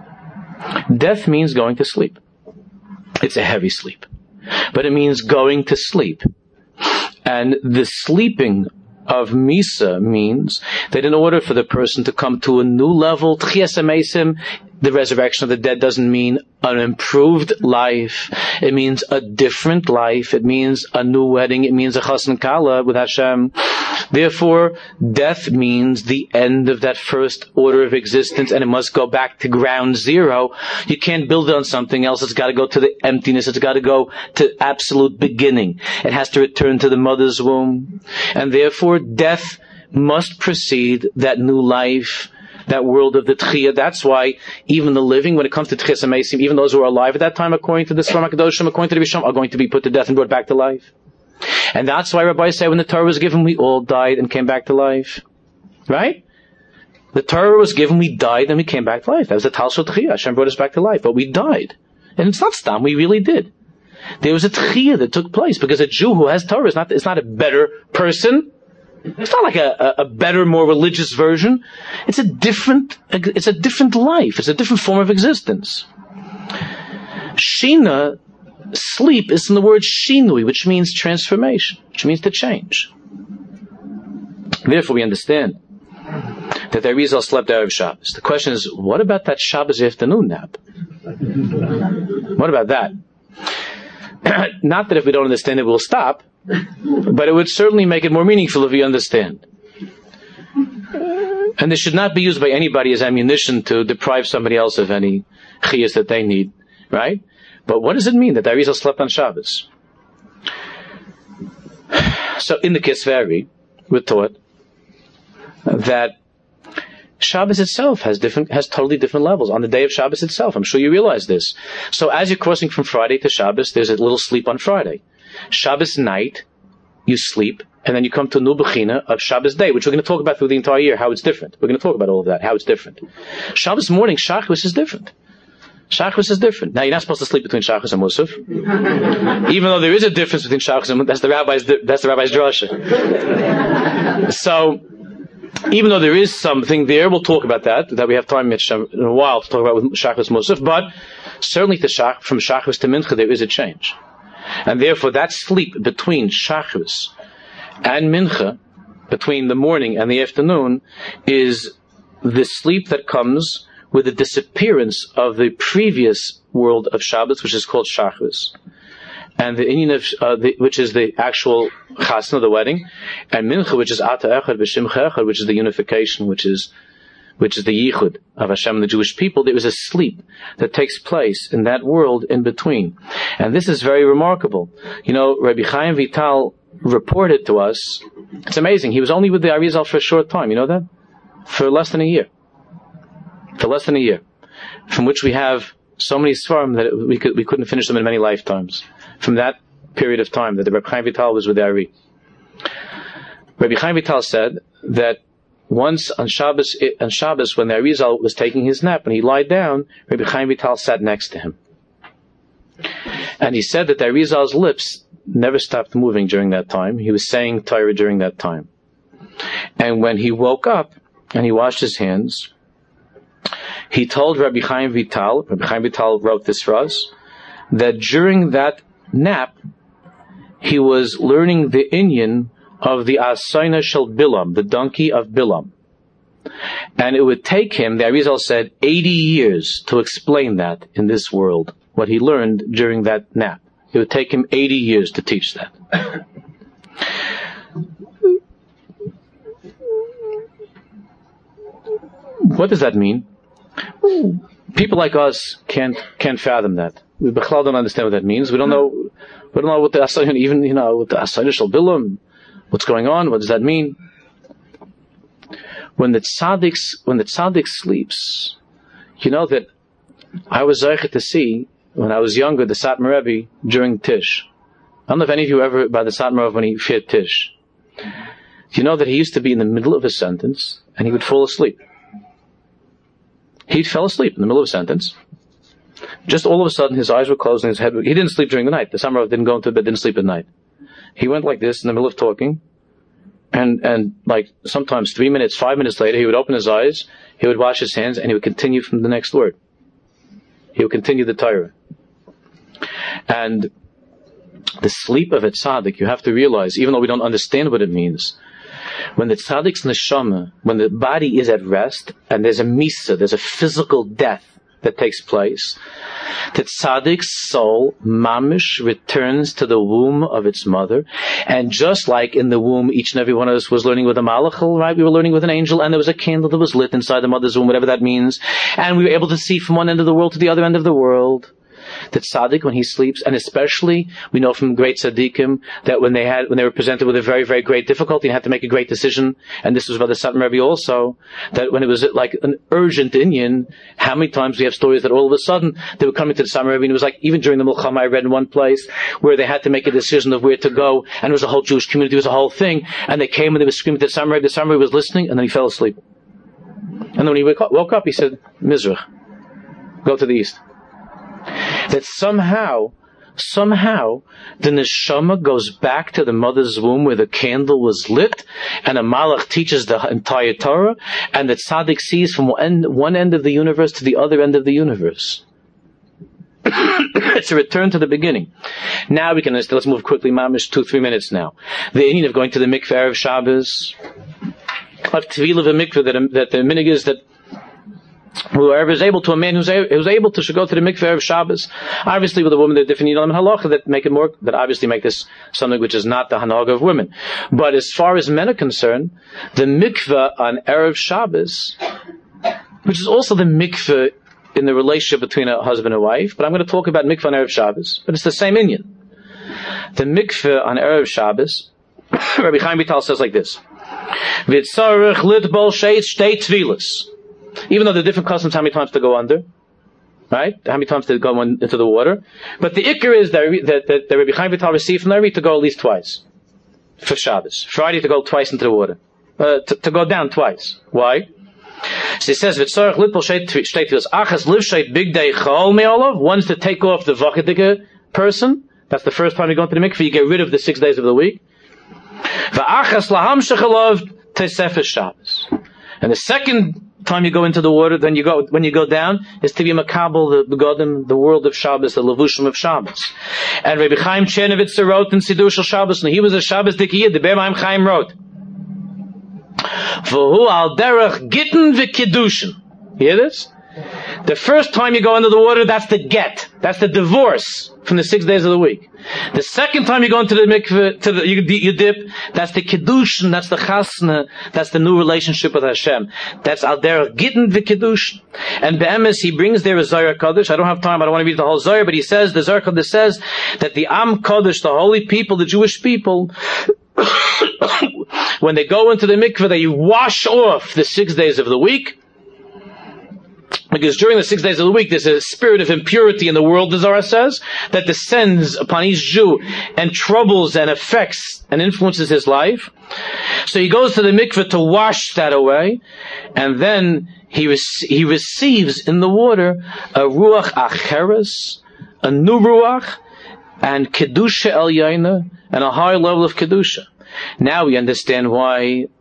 Death means going to sleep. It's a heavy sleep. But it means going to sleep. And the sleeping of Misa means that in order for the person to come to a new level, Tchias hamesim, the resurrection of the dead, doesn't mean an improved life. It means a different life. It means a new wedding. It means a chassan kala with Hashem. Therefore, death means the end of that first order of existence, and it must go back to ground zero. You can't build it on something else. It's got to go to the emptiness. It's got to go to absolute beginning. It has to return to the mother's womb. And therefore, death must precede that new life, that world of the Tchiyah. That's why even the living, when it comes to Tchias hamesim, even those who are alive at that time, according to the Svarim HaKadoshim, according to the Rishon, are going to be put to death and brought back to life. And that's why Rabbi said when the Torah was given, we all died and came back to life. Right? The Torah was given, we died, and we came back to life. That was the Tal Shel Tchiyah. Hashem brought us back to life. But we died. And it's not stam, we really did. There was a Tchiyah that took place, because a Jew who has Torah is not, is not a better person. It's not like a, a better, more religious version. It's a different, it's a different life. It's a different form of existence. Shina, sleep, is in the word shinui, which means transformation, which means to change. Therefore, we understand that the Arizal slept Erev Shabbos. The question is, what about that Shabbos afternoon nap? What about that? Not that if we don't understand it, we'll stop, but it would certainly make it more meaningful if we understand. And this should not be used by anybody as ammunition to deprive somebody else of any chiyas that they need, right? But what does it mean that the Arizal slept on Shabbos? So in the Kisveri, we're taught that Shabbos itself has different, has totally different levels on the day of Shabbos itself. I'm sure you realize this. So as you're crossing from Friday to Shabbos, there's a little sleep on Friday. Shabbos night, you sleep, and then you come to a new bechina of Shabbos day, which we're going to talk about through the entire year, how it's different. We're going to talk about all of that, how it's different. Shabbos morning, Shachris is different. Shachris is different. Now, you're not supposed to sleep between Shachris and Musaf, even though there is a difference between Shachris and Musaf. That's the rabbi's, that's the rabbi's drasha. So, even though there is something there, we'll talk about that, that we have time in a while to talk about with Shachris Musaf, but certainly to Shach, from Shachris to Mincha, there is a change. And therefore, that sleep between Shachris and Mincha, between the morning and the afternoon, is the sleep that comes with the disappearance of the previous world of Shabbos, which is called Shachris, and the Indian of uh, the, which is the actual chasna, the wedding, and Mincha, which is Ata Echad B'Shimcha Echad, which is the unification, which is which is the yichud of Hashem and the Jewish people. There is a sleep that takes place in that world in between, and this is very remarkable. You know, Rabbi Chaim Vital reported to us. It's amazing. He was only with the Arizal for a short time. You know that? For less than a year. For less than a year, from which we have so many svarim that we could we couldn't finish them in many lifetimes. From that period of time that the Rabbi Chaim Vital was with the Ari. Rabbi Chaim Vital said that once on Shabbos, on Shabbos when the Arizal was taking his nap and he lied down, Rabbi Chaim Vital sat next to him, and he said that the Arizal's lips never stopped moving during that time. He was saying Torah during that time, and when he woke up and he washed his hands, he told Rabbi Chaim Vital, Rabbi Chaim Vital wrote this for us, that during that nap, he was learning the inyan of the Asayna Shel Bilam, the donkey of Bilam. And it would take him, the Arizal said, eighty years to explain that in this world, what he learned during that nap. It would take him eighty years to teach that. What does that mean? People like us can't can't fathom that. We don't understand what that means. We don't know we don't know what the Asayna, even you know, what the Asayna Shel Bilam, what's going on, what does that mean? When the tzaddik, when the tzaddik sleeps, you know that I was zeichet to see, when I was younger, the Satmar Rebbe during Tish. I don't know if any of you ever, by the Satmar Rebbe when he feared Tish. You know that he used to be in the middle of a sentence, and he would fall asleep. He fell asleep in the middle of a sentence. Just all of a sudden, his eyes were closed and his head, he didn't sleep during the night. The Satmar Rebbe didn't go into bed, didn't sleep at night. He went like this in the middle of talking, And, and like sometimes three minutes, five minutes later, he would open his eyes, he would wash his hands, and he would continue from the next word. He would continue the Torah. And the sleep of a tzaddik, you have to realize, even though we don't understand what it means, when the tzaddik's neshama, when the body is at rest, and there's a misa, there's a physical death that takes place, the tzaddik's soul, mamish, returns to the womb of its mother, and just like in the womb, each and every one of us was learning with a malachal, right? We were learning with an angel, and there was a candle that was lit inside the mother's womb, whatever that means, and we were able to see from one end of the world to the other end of the world. The tzaddik, when he sleeps, and especially we know from great tzaddikim that when they had when they were presented with a very, very great difficulty and had to make a great decision, and this was about the Satmar Rebbe also, that when it was like an urgent inyan, how many times we have stories that all of a sudden they were coming to the Satmar Rebbe, and it was like even during the Milchama I read in one place where they had to make a decision of where to go, and it was a whole Jewish community, it was a whole thing, and they came and they were screaming to the Satmar Rebbe, the Satmar Rebbe was listening, and then he fell asleep. And then when he woke up, he said, Mizrach, go to the east. That somehow, somehow, the neshama goes back to the mother's womb where the candle was lit, and a malach teaches the entire Torah, and the tzaddik sees from one end, one end of the universe to the other end of the universe. It's a return to the beginning. Now we can, let's move quickly, mamish, two, three minutes now. The Indian of going to the mikveh Erev Shabbos, of tvila of a mikveh, that, that the minig is that whoever is able to, a man who's, a, who's able to should go to the mikveh of Shabbos. Obviously, with a woman, there are different yidalim and halacha that make it more, that obviously make this something which is not the hanaga of women. But as far as men are concerned, the mikveh on Erev Shabbos, which is also the mikveh in the relationship between a husband and wife, but I'm going to talk about mikveh on Erev Shabbos, but it's the same inyan. The mikveh on Erev Shabbos, Rabbi Chaim Vital says like this: V'tzarech litbol sheit shtei tvilas. Even though there are different customs, how many times to go under, right? How many times to go in, into the water? But the ikar is that, that, that, that Rabbi Chaim Vital received from the Rebbe to go at least twice for Shabbos. Friday to go twice into the water, uh, to, to go down twice. Why? So he says, "V'tzarech litpol shtei tvilas achas liv sheit big day chol me'olav." One's to take off the vachadika person. That's the first time you go into the mikveh. You get rid of the six days of the week. V'achas lahamshech alav tesefes Shabbos. And the second time you go into the water, then you go, when you go down, is to be makabel, the begodim, the world of Shabbos, the levushim of Shabbos. And Rabbi Chaim Chernovitzer wrote in Sidur Shel Shabbos, and he was a Shabbos dikiyid, the Be'er Maim Chaim wrote, V'hu al derech gittin v'kiddushin. Hear this? The first time you go into the water, that's the get. That's the divorce from the six days of the week. The second time you go into the mikveh, to the, you, you dip, that's the kiddushin, that's the chasna, that's the new relationship with Hashem. That's al derech gittin v'kiddushin. And be'emes, he brings there a Zohar Kodesh. I don't have time, I don't want to read the whole Zohar, but he says, the Zohar Kodesh says, that the Am Kodesh, the holy people, the Jewish people, when they go into the mikveh, they wash off the six days of the week, because during the six days of the week, there's a spirit of impurity in the world, the Zohar says, that descends upon each Jew and troubles and affects and influences his life. So he goes to the mikveh to wash that away, and then he, rec- he receives in the water a ruach acheres, a new ruach, and kedusha el yaina, and a higher level of kedusha. Now we understand why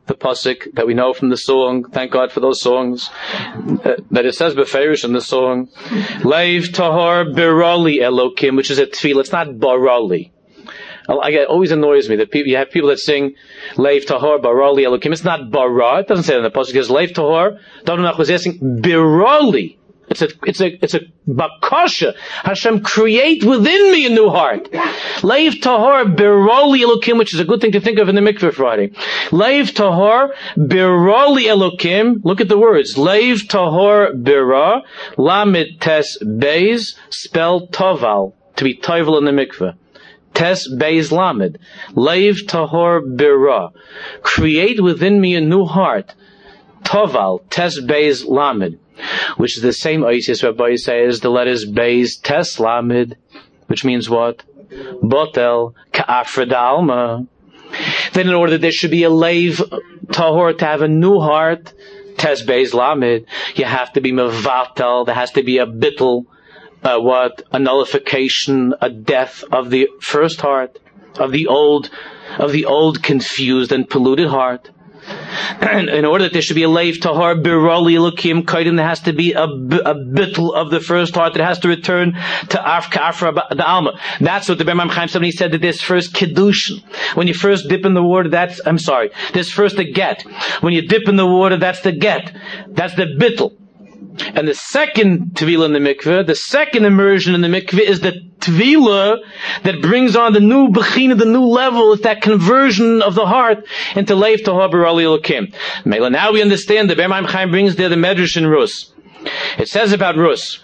the pasuk that we know from the song. Thank God for those songs. Uh, that it says beferish in the song, Leiv tahor birali Elokim, which is a tefillah. It's not barali. I get, it always annoys me that people, you have people that sing Leiv tahor barali Elokim. It's not bara. It doesn't say that in the pasuk. It's Leiv tahor. David Melech was asking birali. It's a, it's a, it's a bakasha. Hashem, create within me a new heart. Leiv tahor biroli Elokim, which is a good thing to think of in the mikveh Friday. Leiv tahor biroli Elokim. Look at the words. Leiv tahor bira, lamed tes beis, spelled toval, to be toval in the mikveh. Tes beis lamed. Leiv tahor bira. Create within me a new heart. Toval, tes beis lamed. Which is the same isis Rabbi says the letters beis tes lamed, which means what? Botel ka'afra da'alma. Then in order that there should be a leiv tahor, to have a new heart, tes beis lamed, you have to be mevatel, there has to be a bittel, uh, what? A nullification, a death of the first heart, of the old, of the old confused and polluted heart. And in order that there should be a leiv tahor biroli Elokim kaidim, there has to be a, a bittul of the first heart that has to return to Af Ka'afra the Alma. That's what the Ber Ma'am Chaim said when he said that this first kiddush, when you first dip in the water, that's, I'm sorry, this first the get. When you dip in the water, that's the get. That's the bittul. And the second tevilah in the mikveh, the second immersion in the mikveh is the tevilah that brings on the new bechina, the new level. It's that conversion of the heart into leiv tahor biroli Elokim. Now we understand the Ber Ma'am Chaim brings there the medrash in Rus. It says about Rus,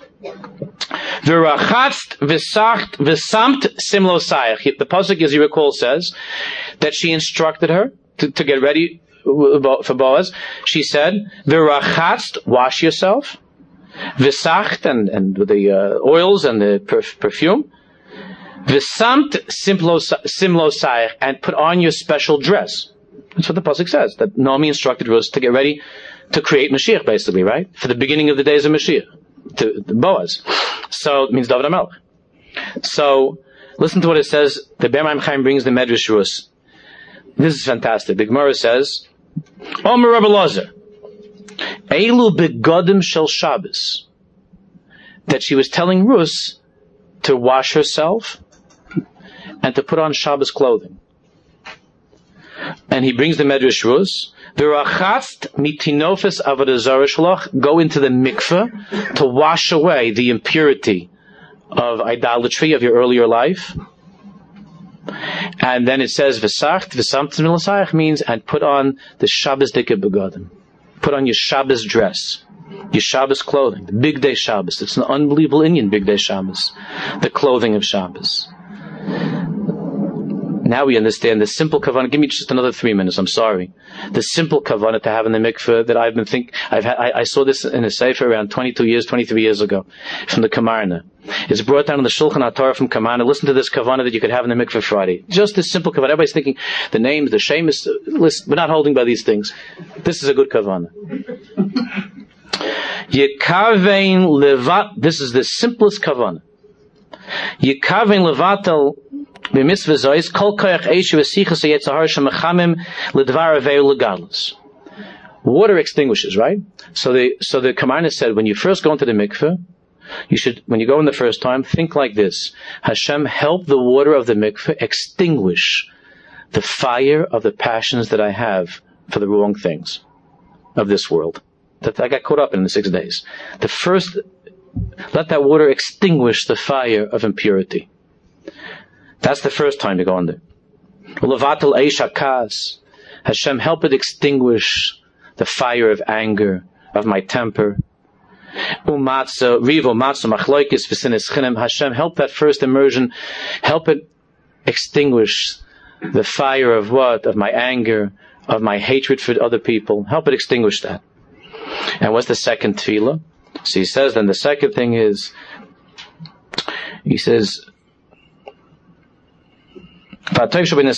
V'rachatzt v'sacht v'samt simlosayach. The pasuk, as you recall, says that she instructed her to, to get ready for Boaz. She said, "V'rachatzt, wash yourself, v'sacht, and and with the uh, oils and the perf- perfume, v'samt simlosayach, and put on your special dress." That's what the pasuk says. That Naomi instructed Ruth to get ready to create Mashiach, basically, right, for the beginning of the days of Mashiach, to, to Boaz. So it means David HaMelech. So listen to what it says. The Ber Ma'am Chaim brings the medrash Ruth. This is fantastic. The Gemara says, Omer Rabbi Lazar, Eilu begodim shel Shabbos, that she was telling Rus to wash herself and to put on Shabbos clothing. And he brings the medrash Rus, V'rachatzt mitinofes avodah zarah shalach, go into the mikveh to wash away the impurity of idolatry of your earlier life. And then it says v'sacht v'samtim l'sayach means, and put on the Shabbos dikah begodim. Put on your Shabbos dress, your Shabbos clothing, the big day Shabbos. It's an unbelievable Indian big day Shabbos, the clothing of Shabbos. Now we understand the simple kavanah. Give me just another three minutes. I'm sorry. The simple kavanah to have in the mikveh that I've been think. I've had, I, I saw this in a sefer around twenty-two years, twenty-three years ago, from the Kamarna. It's brought down in the Shulchan HaTorah from Kamarna. Listen to this kavanah that you could have in the mikveh Friday. Just this simple kavanah. Everybody's thinking the names, the shemus. Listen, we're not holding by these things. This is a good kavanah. Yekavein levat. This is the simplest kavanah. Yekavein levatel. Water extinguishes, right? So the so the Kamarna said, when you first go into the mikveh, you should, when you go in the first time, think like this: Hashem, help the water of the mikveh extinguish the fire of the passions that I have for the wrong things of this world that I got caught up in in the six days. The first, let that water extinguish the fire of impurity. That's the first time to go under. Levatel eish hakas. Hashem, help it extinguish the fire of anger, of my temper. Umatza, rivo, matza, machloikis, v'sinis chinem. Hashem, help that first immersion. Help it extinguish the fire of what? Of my anger, of my hatred for other people. Help it extinguish that. And what's the second tefillah? So he says, then the second thing is, he says, then go in a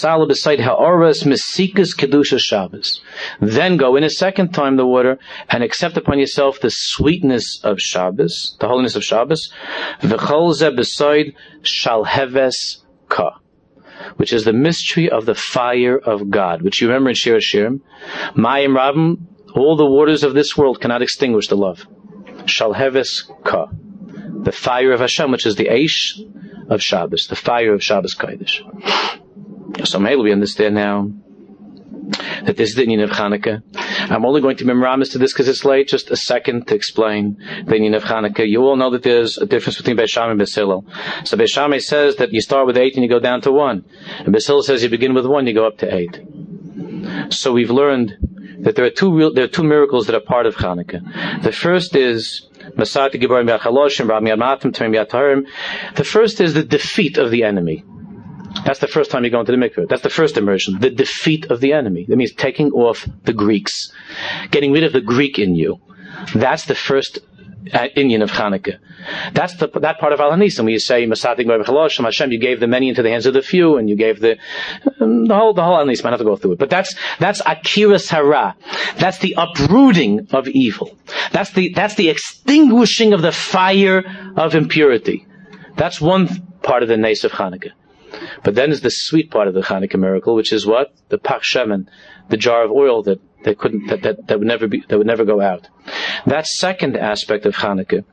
second time the water and accept upon yourself the sweetness of Shabbos, the holiness of Shabbos. which is the mystery of the fire of God, which you remember in Shir Hashirim, Mayim Rabim, all the waters of this world cannot extinguish the love. Shalheves Ka, the fire of Hashem, which is the Eish of Shabbos, the fire of Shabbos Kodesh. So maybe we understand now that this is the Inyan of Chanukah. I'm only going to be meramis to this because it's late. Just a second to explain the Inyan of Chanukah. You all know that there's a difference between Beis Shammai and Beis Hillel. So Beis Shammai says that you start with eight and you go down to one. And Beis Hillel says you begin with one, you go up to eight. So we've learned that there are two real, there are two miracles that are part of Chanukah. The first is Masat Giborim Yad Chaloshim, Rab Yad Matim, Terim Yad Taharim. The first is the defeat of the enemy. That's the first time you go into the mikveh. That's the first immersion. The defeat of the enemy. That means taking off the Greeks. Getting rid of the Greek in you. That's the first uh, Inyan of Chanukah. That's the, that part of Al Hanisim, where you say, Masatik B'Chaloshim, Hashem, you gave the many into the hands of the few, and you gave the, um, the whole, the whole Al Hanisim. I don't have to go through it. But that's, that's Akira Sarah. That's the uprooting of evil. That's the, that's the extinguishing of the fire of impurity. That's one part of the Nes of Chanukah. But then is the sweet part of the Chanukah miracle, which is what? The Pach Shemen, the jar of oil that, that couldn't, that, that, that would never be, that would never go out. That second aspect of Chanukah,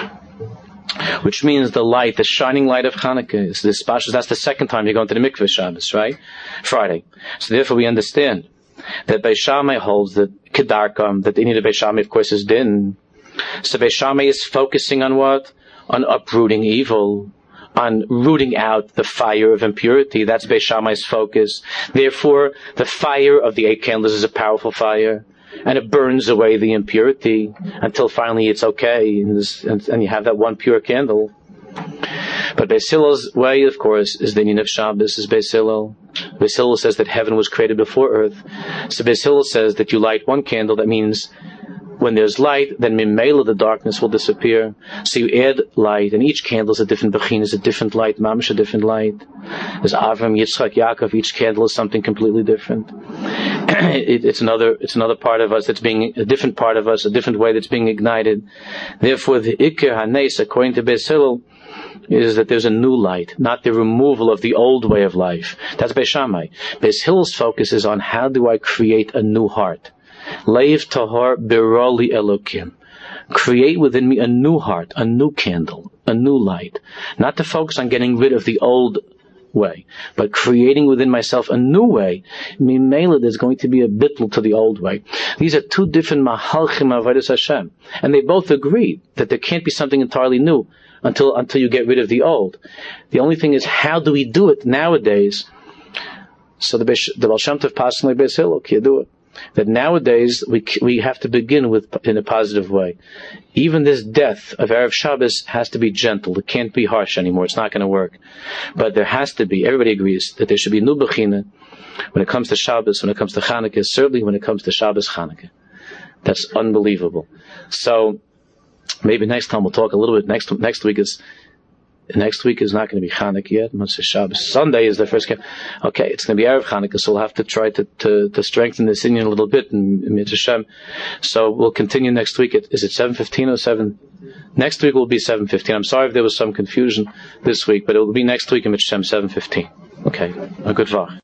which means the light, the shining light of Chanukah, is this. That's the second time you go into the mikveh Shabbos, right? Friday. So therefore we understand that Beis Shammai holds that Kedarkam, that the Inyan of Beis Shammai, of course, is Din. So Beis Shammai is focusing on what? On uprooting evil, on rooting out the fire of impurity. That's Beis Shammai's focus. Therefore, the fire of the eight candles is a powerful fire, and it burns away the impurity until finally it's okay, and, and, and you have that one pure candle. But Beis Hillel's way, of course, is the Inyan of Shabbos, is Beis Hillel. Beis Hillel says that heaven was created before earth. So Beis Hillel says that you light one candle, that means when there's light, then mimela, the darkness will disappear. So you add light, and each candle is a different bechin, is a different light, mamish, a different light. There's Avram, Yitzchak, Yaakov, each candle is something completely different. it, it's another, it's another part of us that's being, a different part of us, a different way that's being ignited. Therefore, the Iker Hanes, according to Beis Hillel, is that there's a new light, not the removal of the old way of life. That's Beis Shammai. Beis Hillel's focus is on how do I create a new heart. Leiv tahor biroli elokim. Create within me a new heart, a new candle, a new light. Not to focus on getting rid of the old way, but creating within myself a new way. Mimela, there's going to be a bittul to the old way. These are two different mahalchim avodas Hashem, and they both agree that there can't be something entirely new until until you get rid of the old. The only thing is, how do we do it nowadays? So the the Baal Shem Tov personally Beis Hillel, can you do it? That nowadays we we have to begin with in a positive way. Even this death of Erev Shabbos has to be gentle. It can't be harsh anymore. It's not going to work. But there has to be. Everybody agrees that there should be new bechina when it comes to Shabbos, when it comes to Chanukah, certainly when it comes to Shabbos Chanukah. That's unbelievable. So maybe next time we'll talk a little bit. Next next week is. Next week is not going to be Chanukah yet. Motzei Shabbos. Sunday is the first camp. Okay, it's going to be Erev Chanukah, so we'll have to try to, to, to strengthen this Inyan a little bit in, in Mitzvah Shem. So we'll continue next week. At, is it seven fifteen or seven? Next week will be seven fifteen. I'm sorry if there was some confusion this week, but it will be next week in Mitzvah Shem, seven fifteen. Okay, a good vach.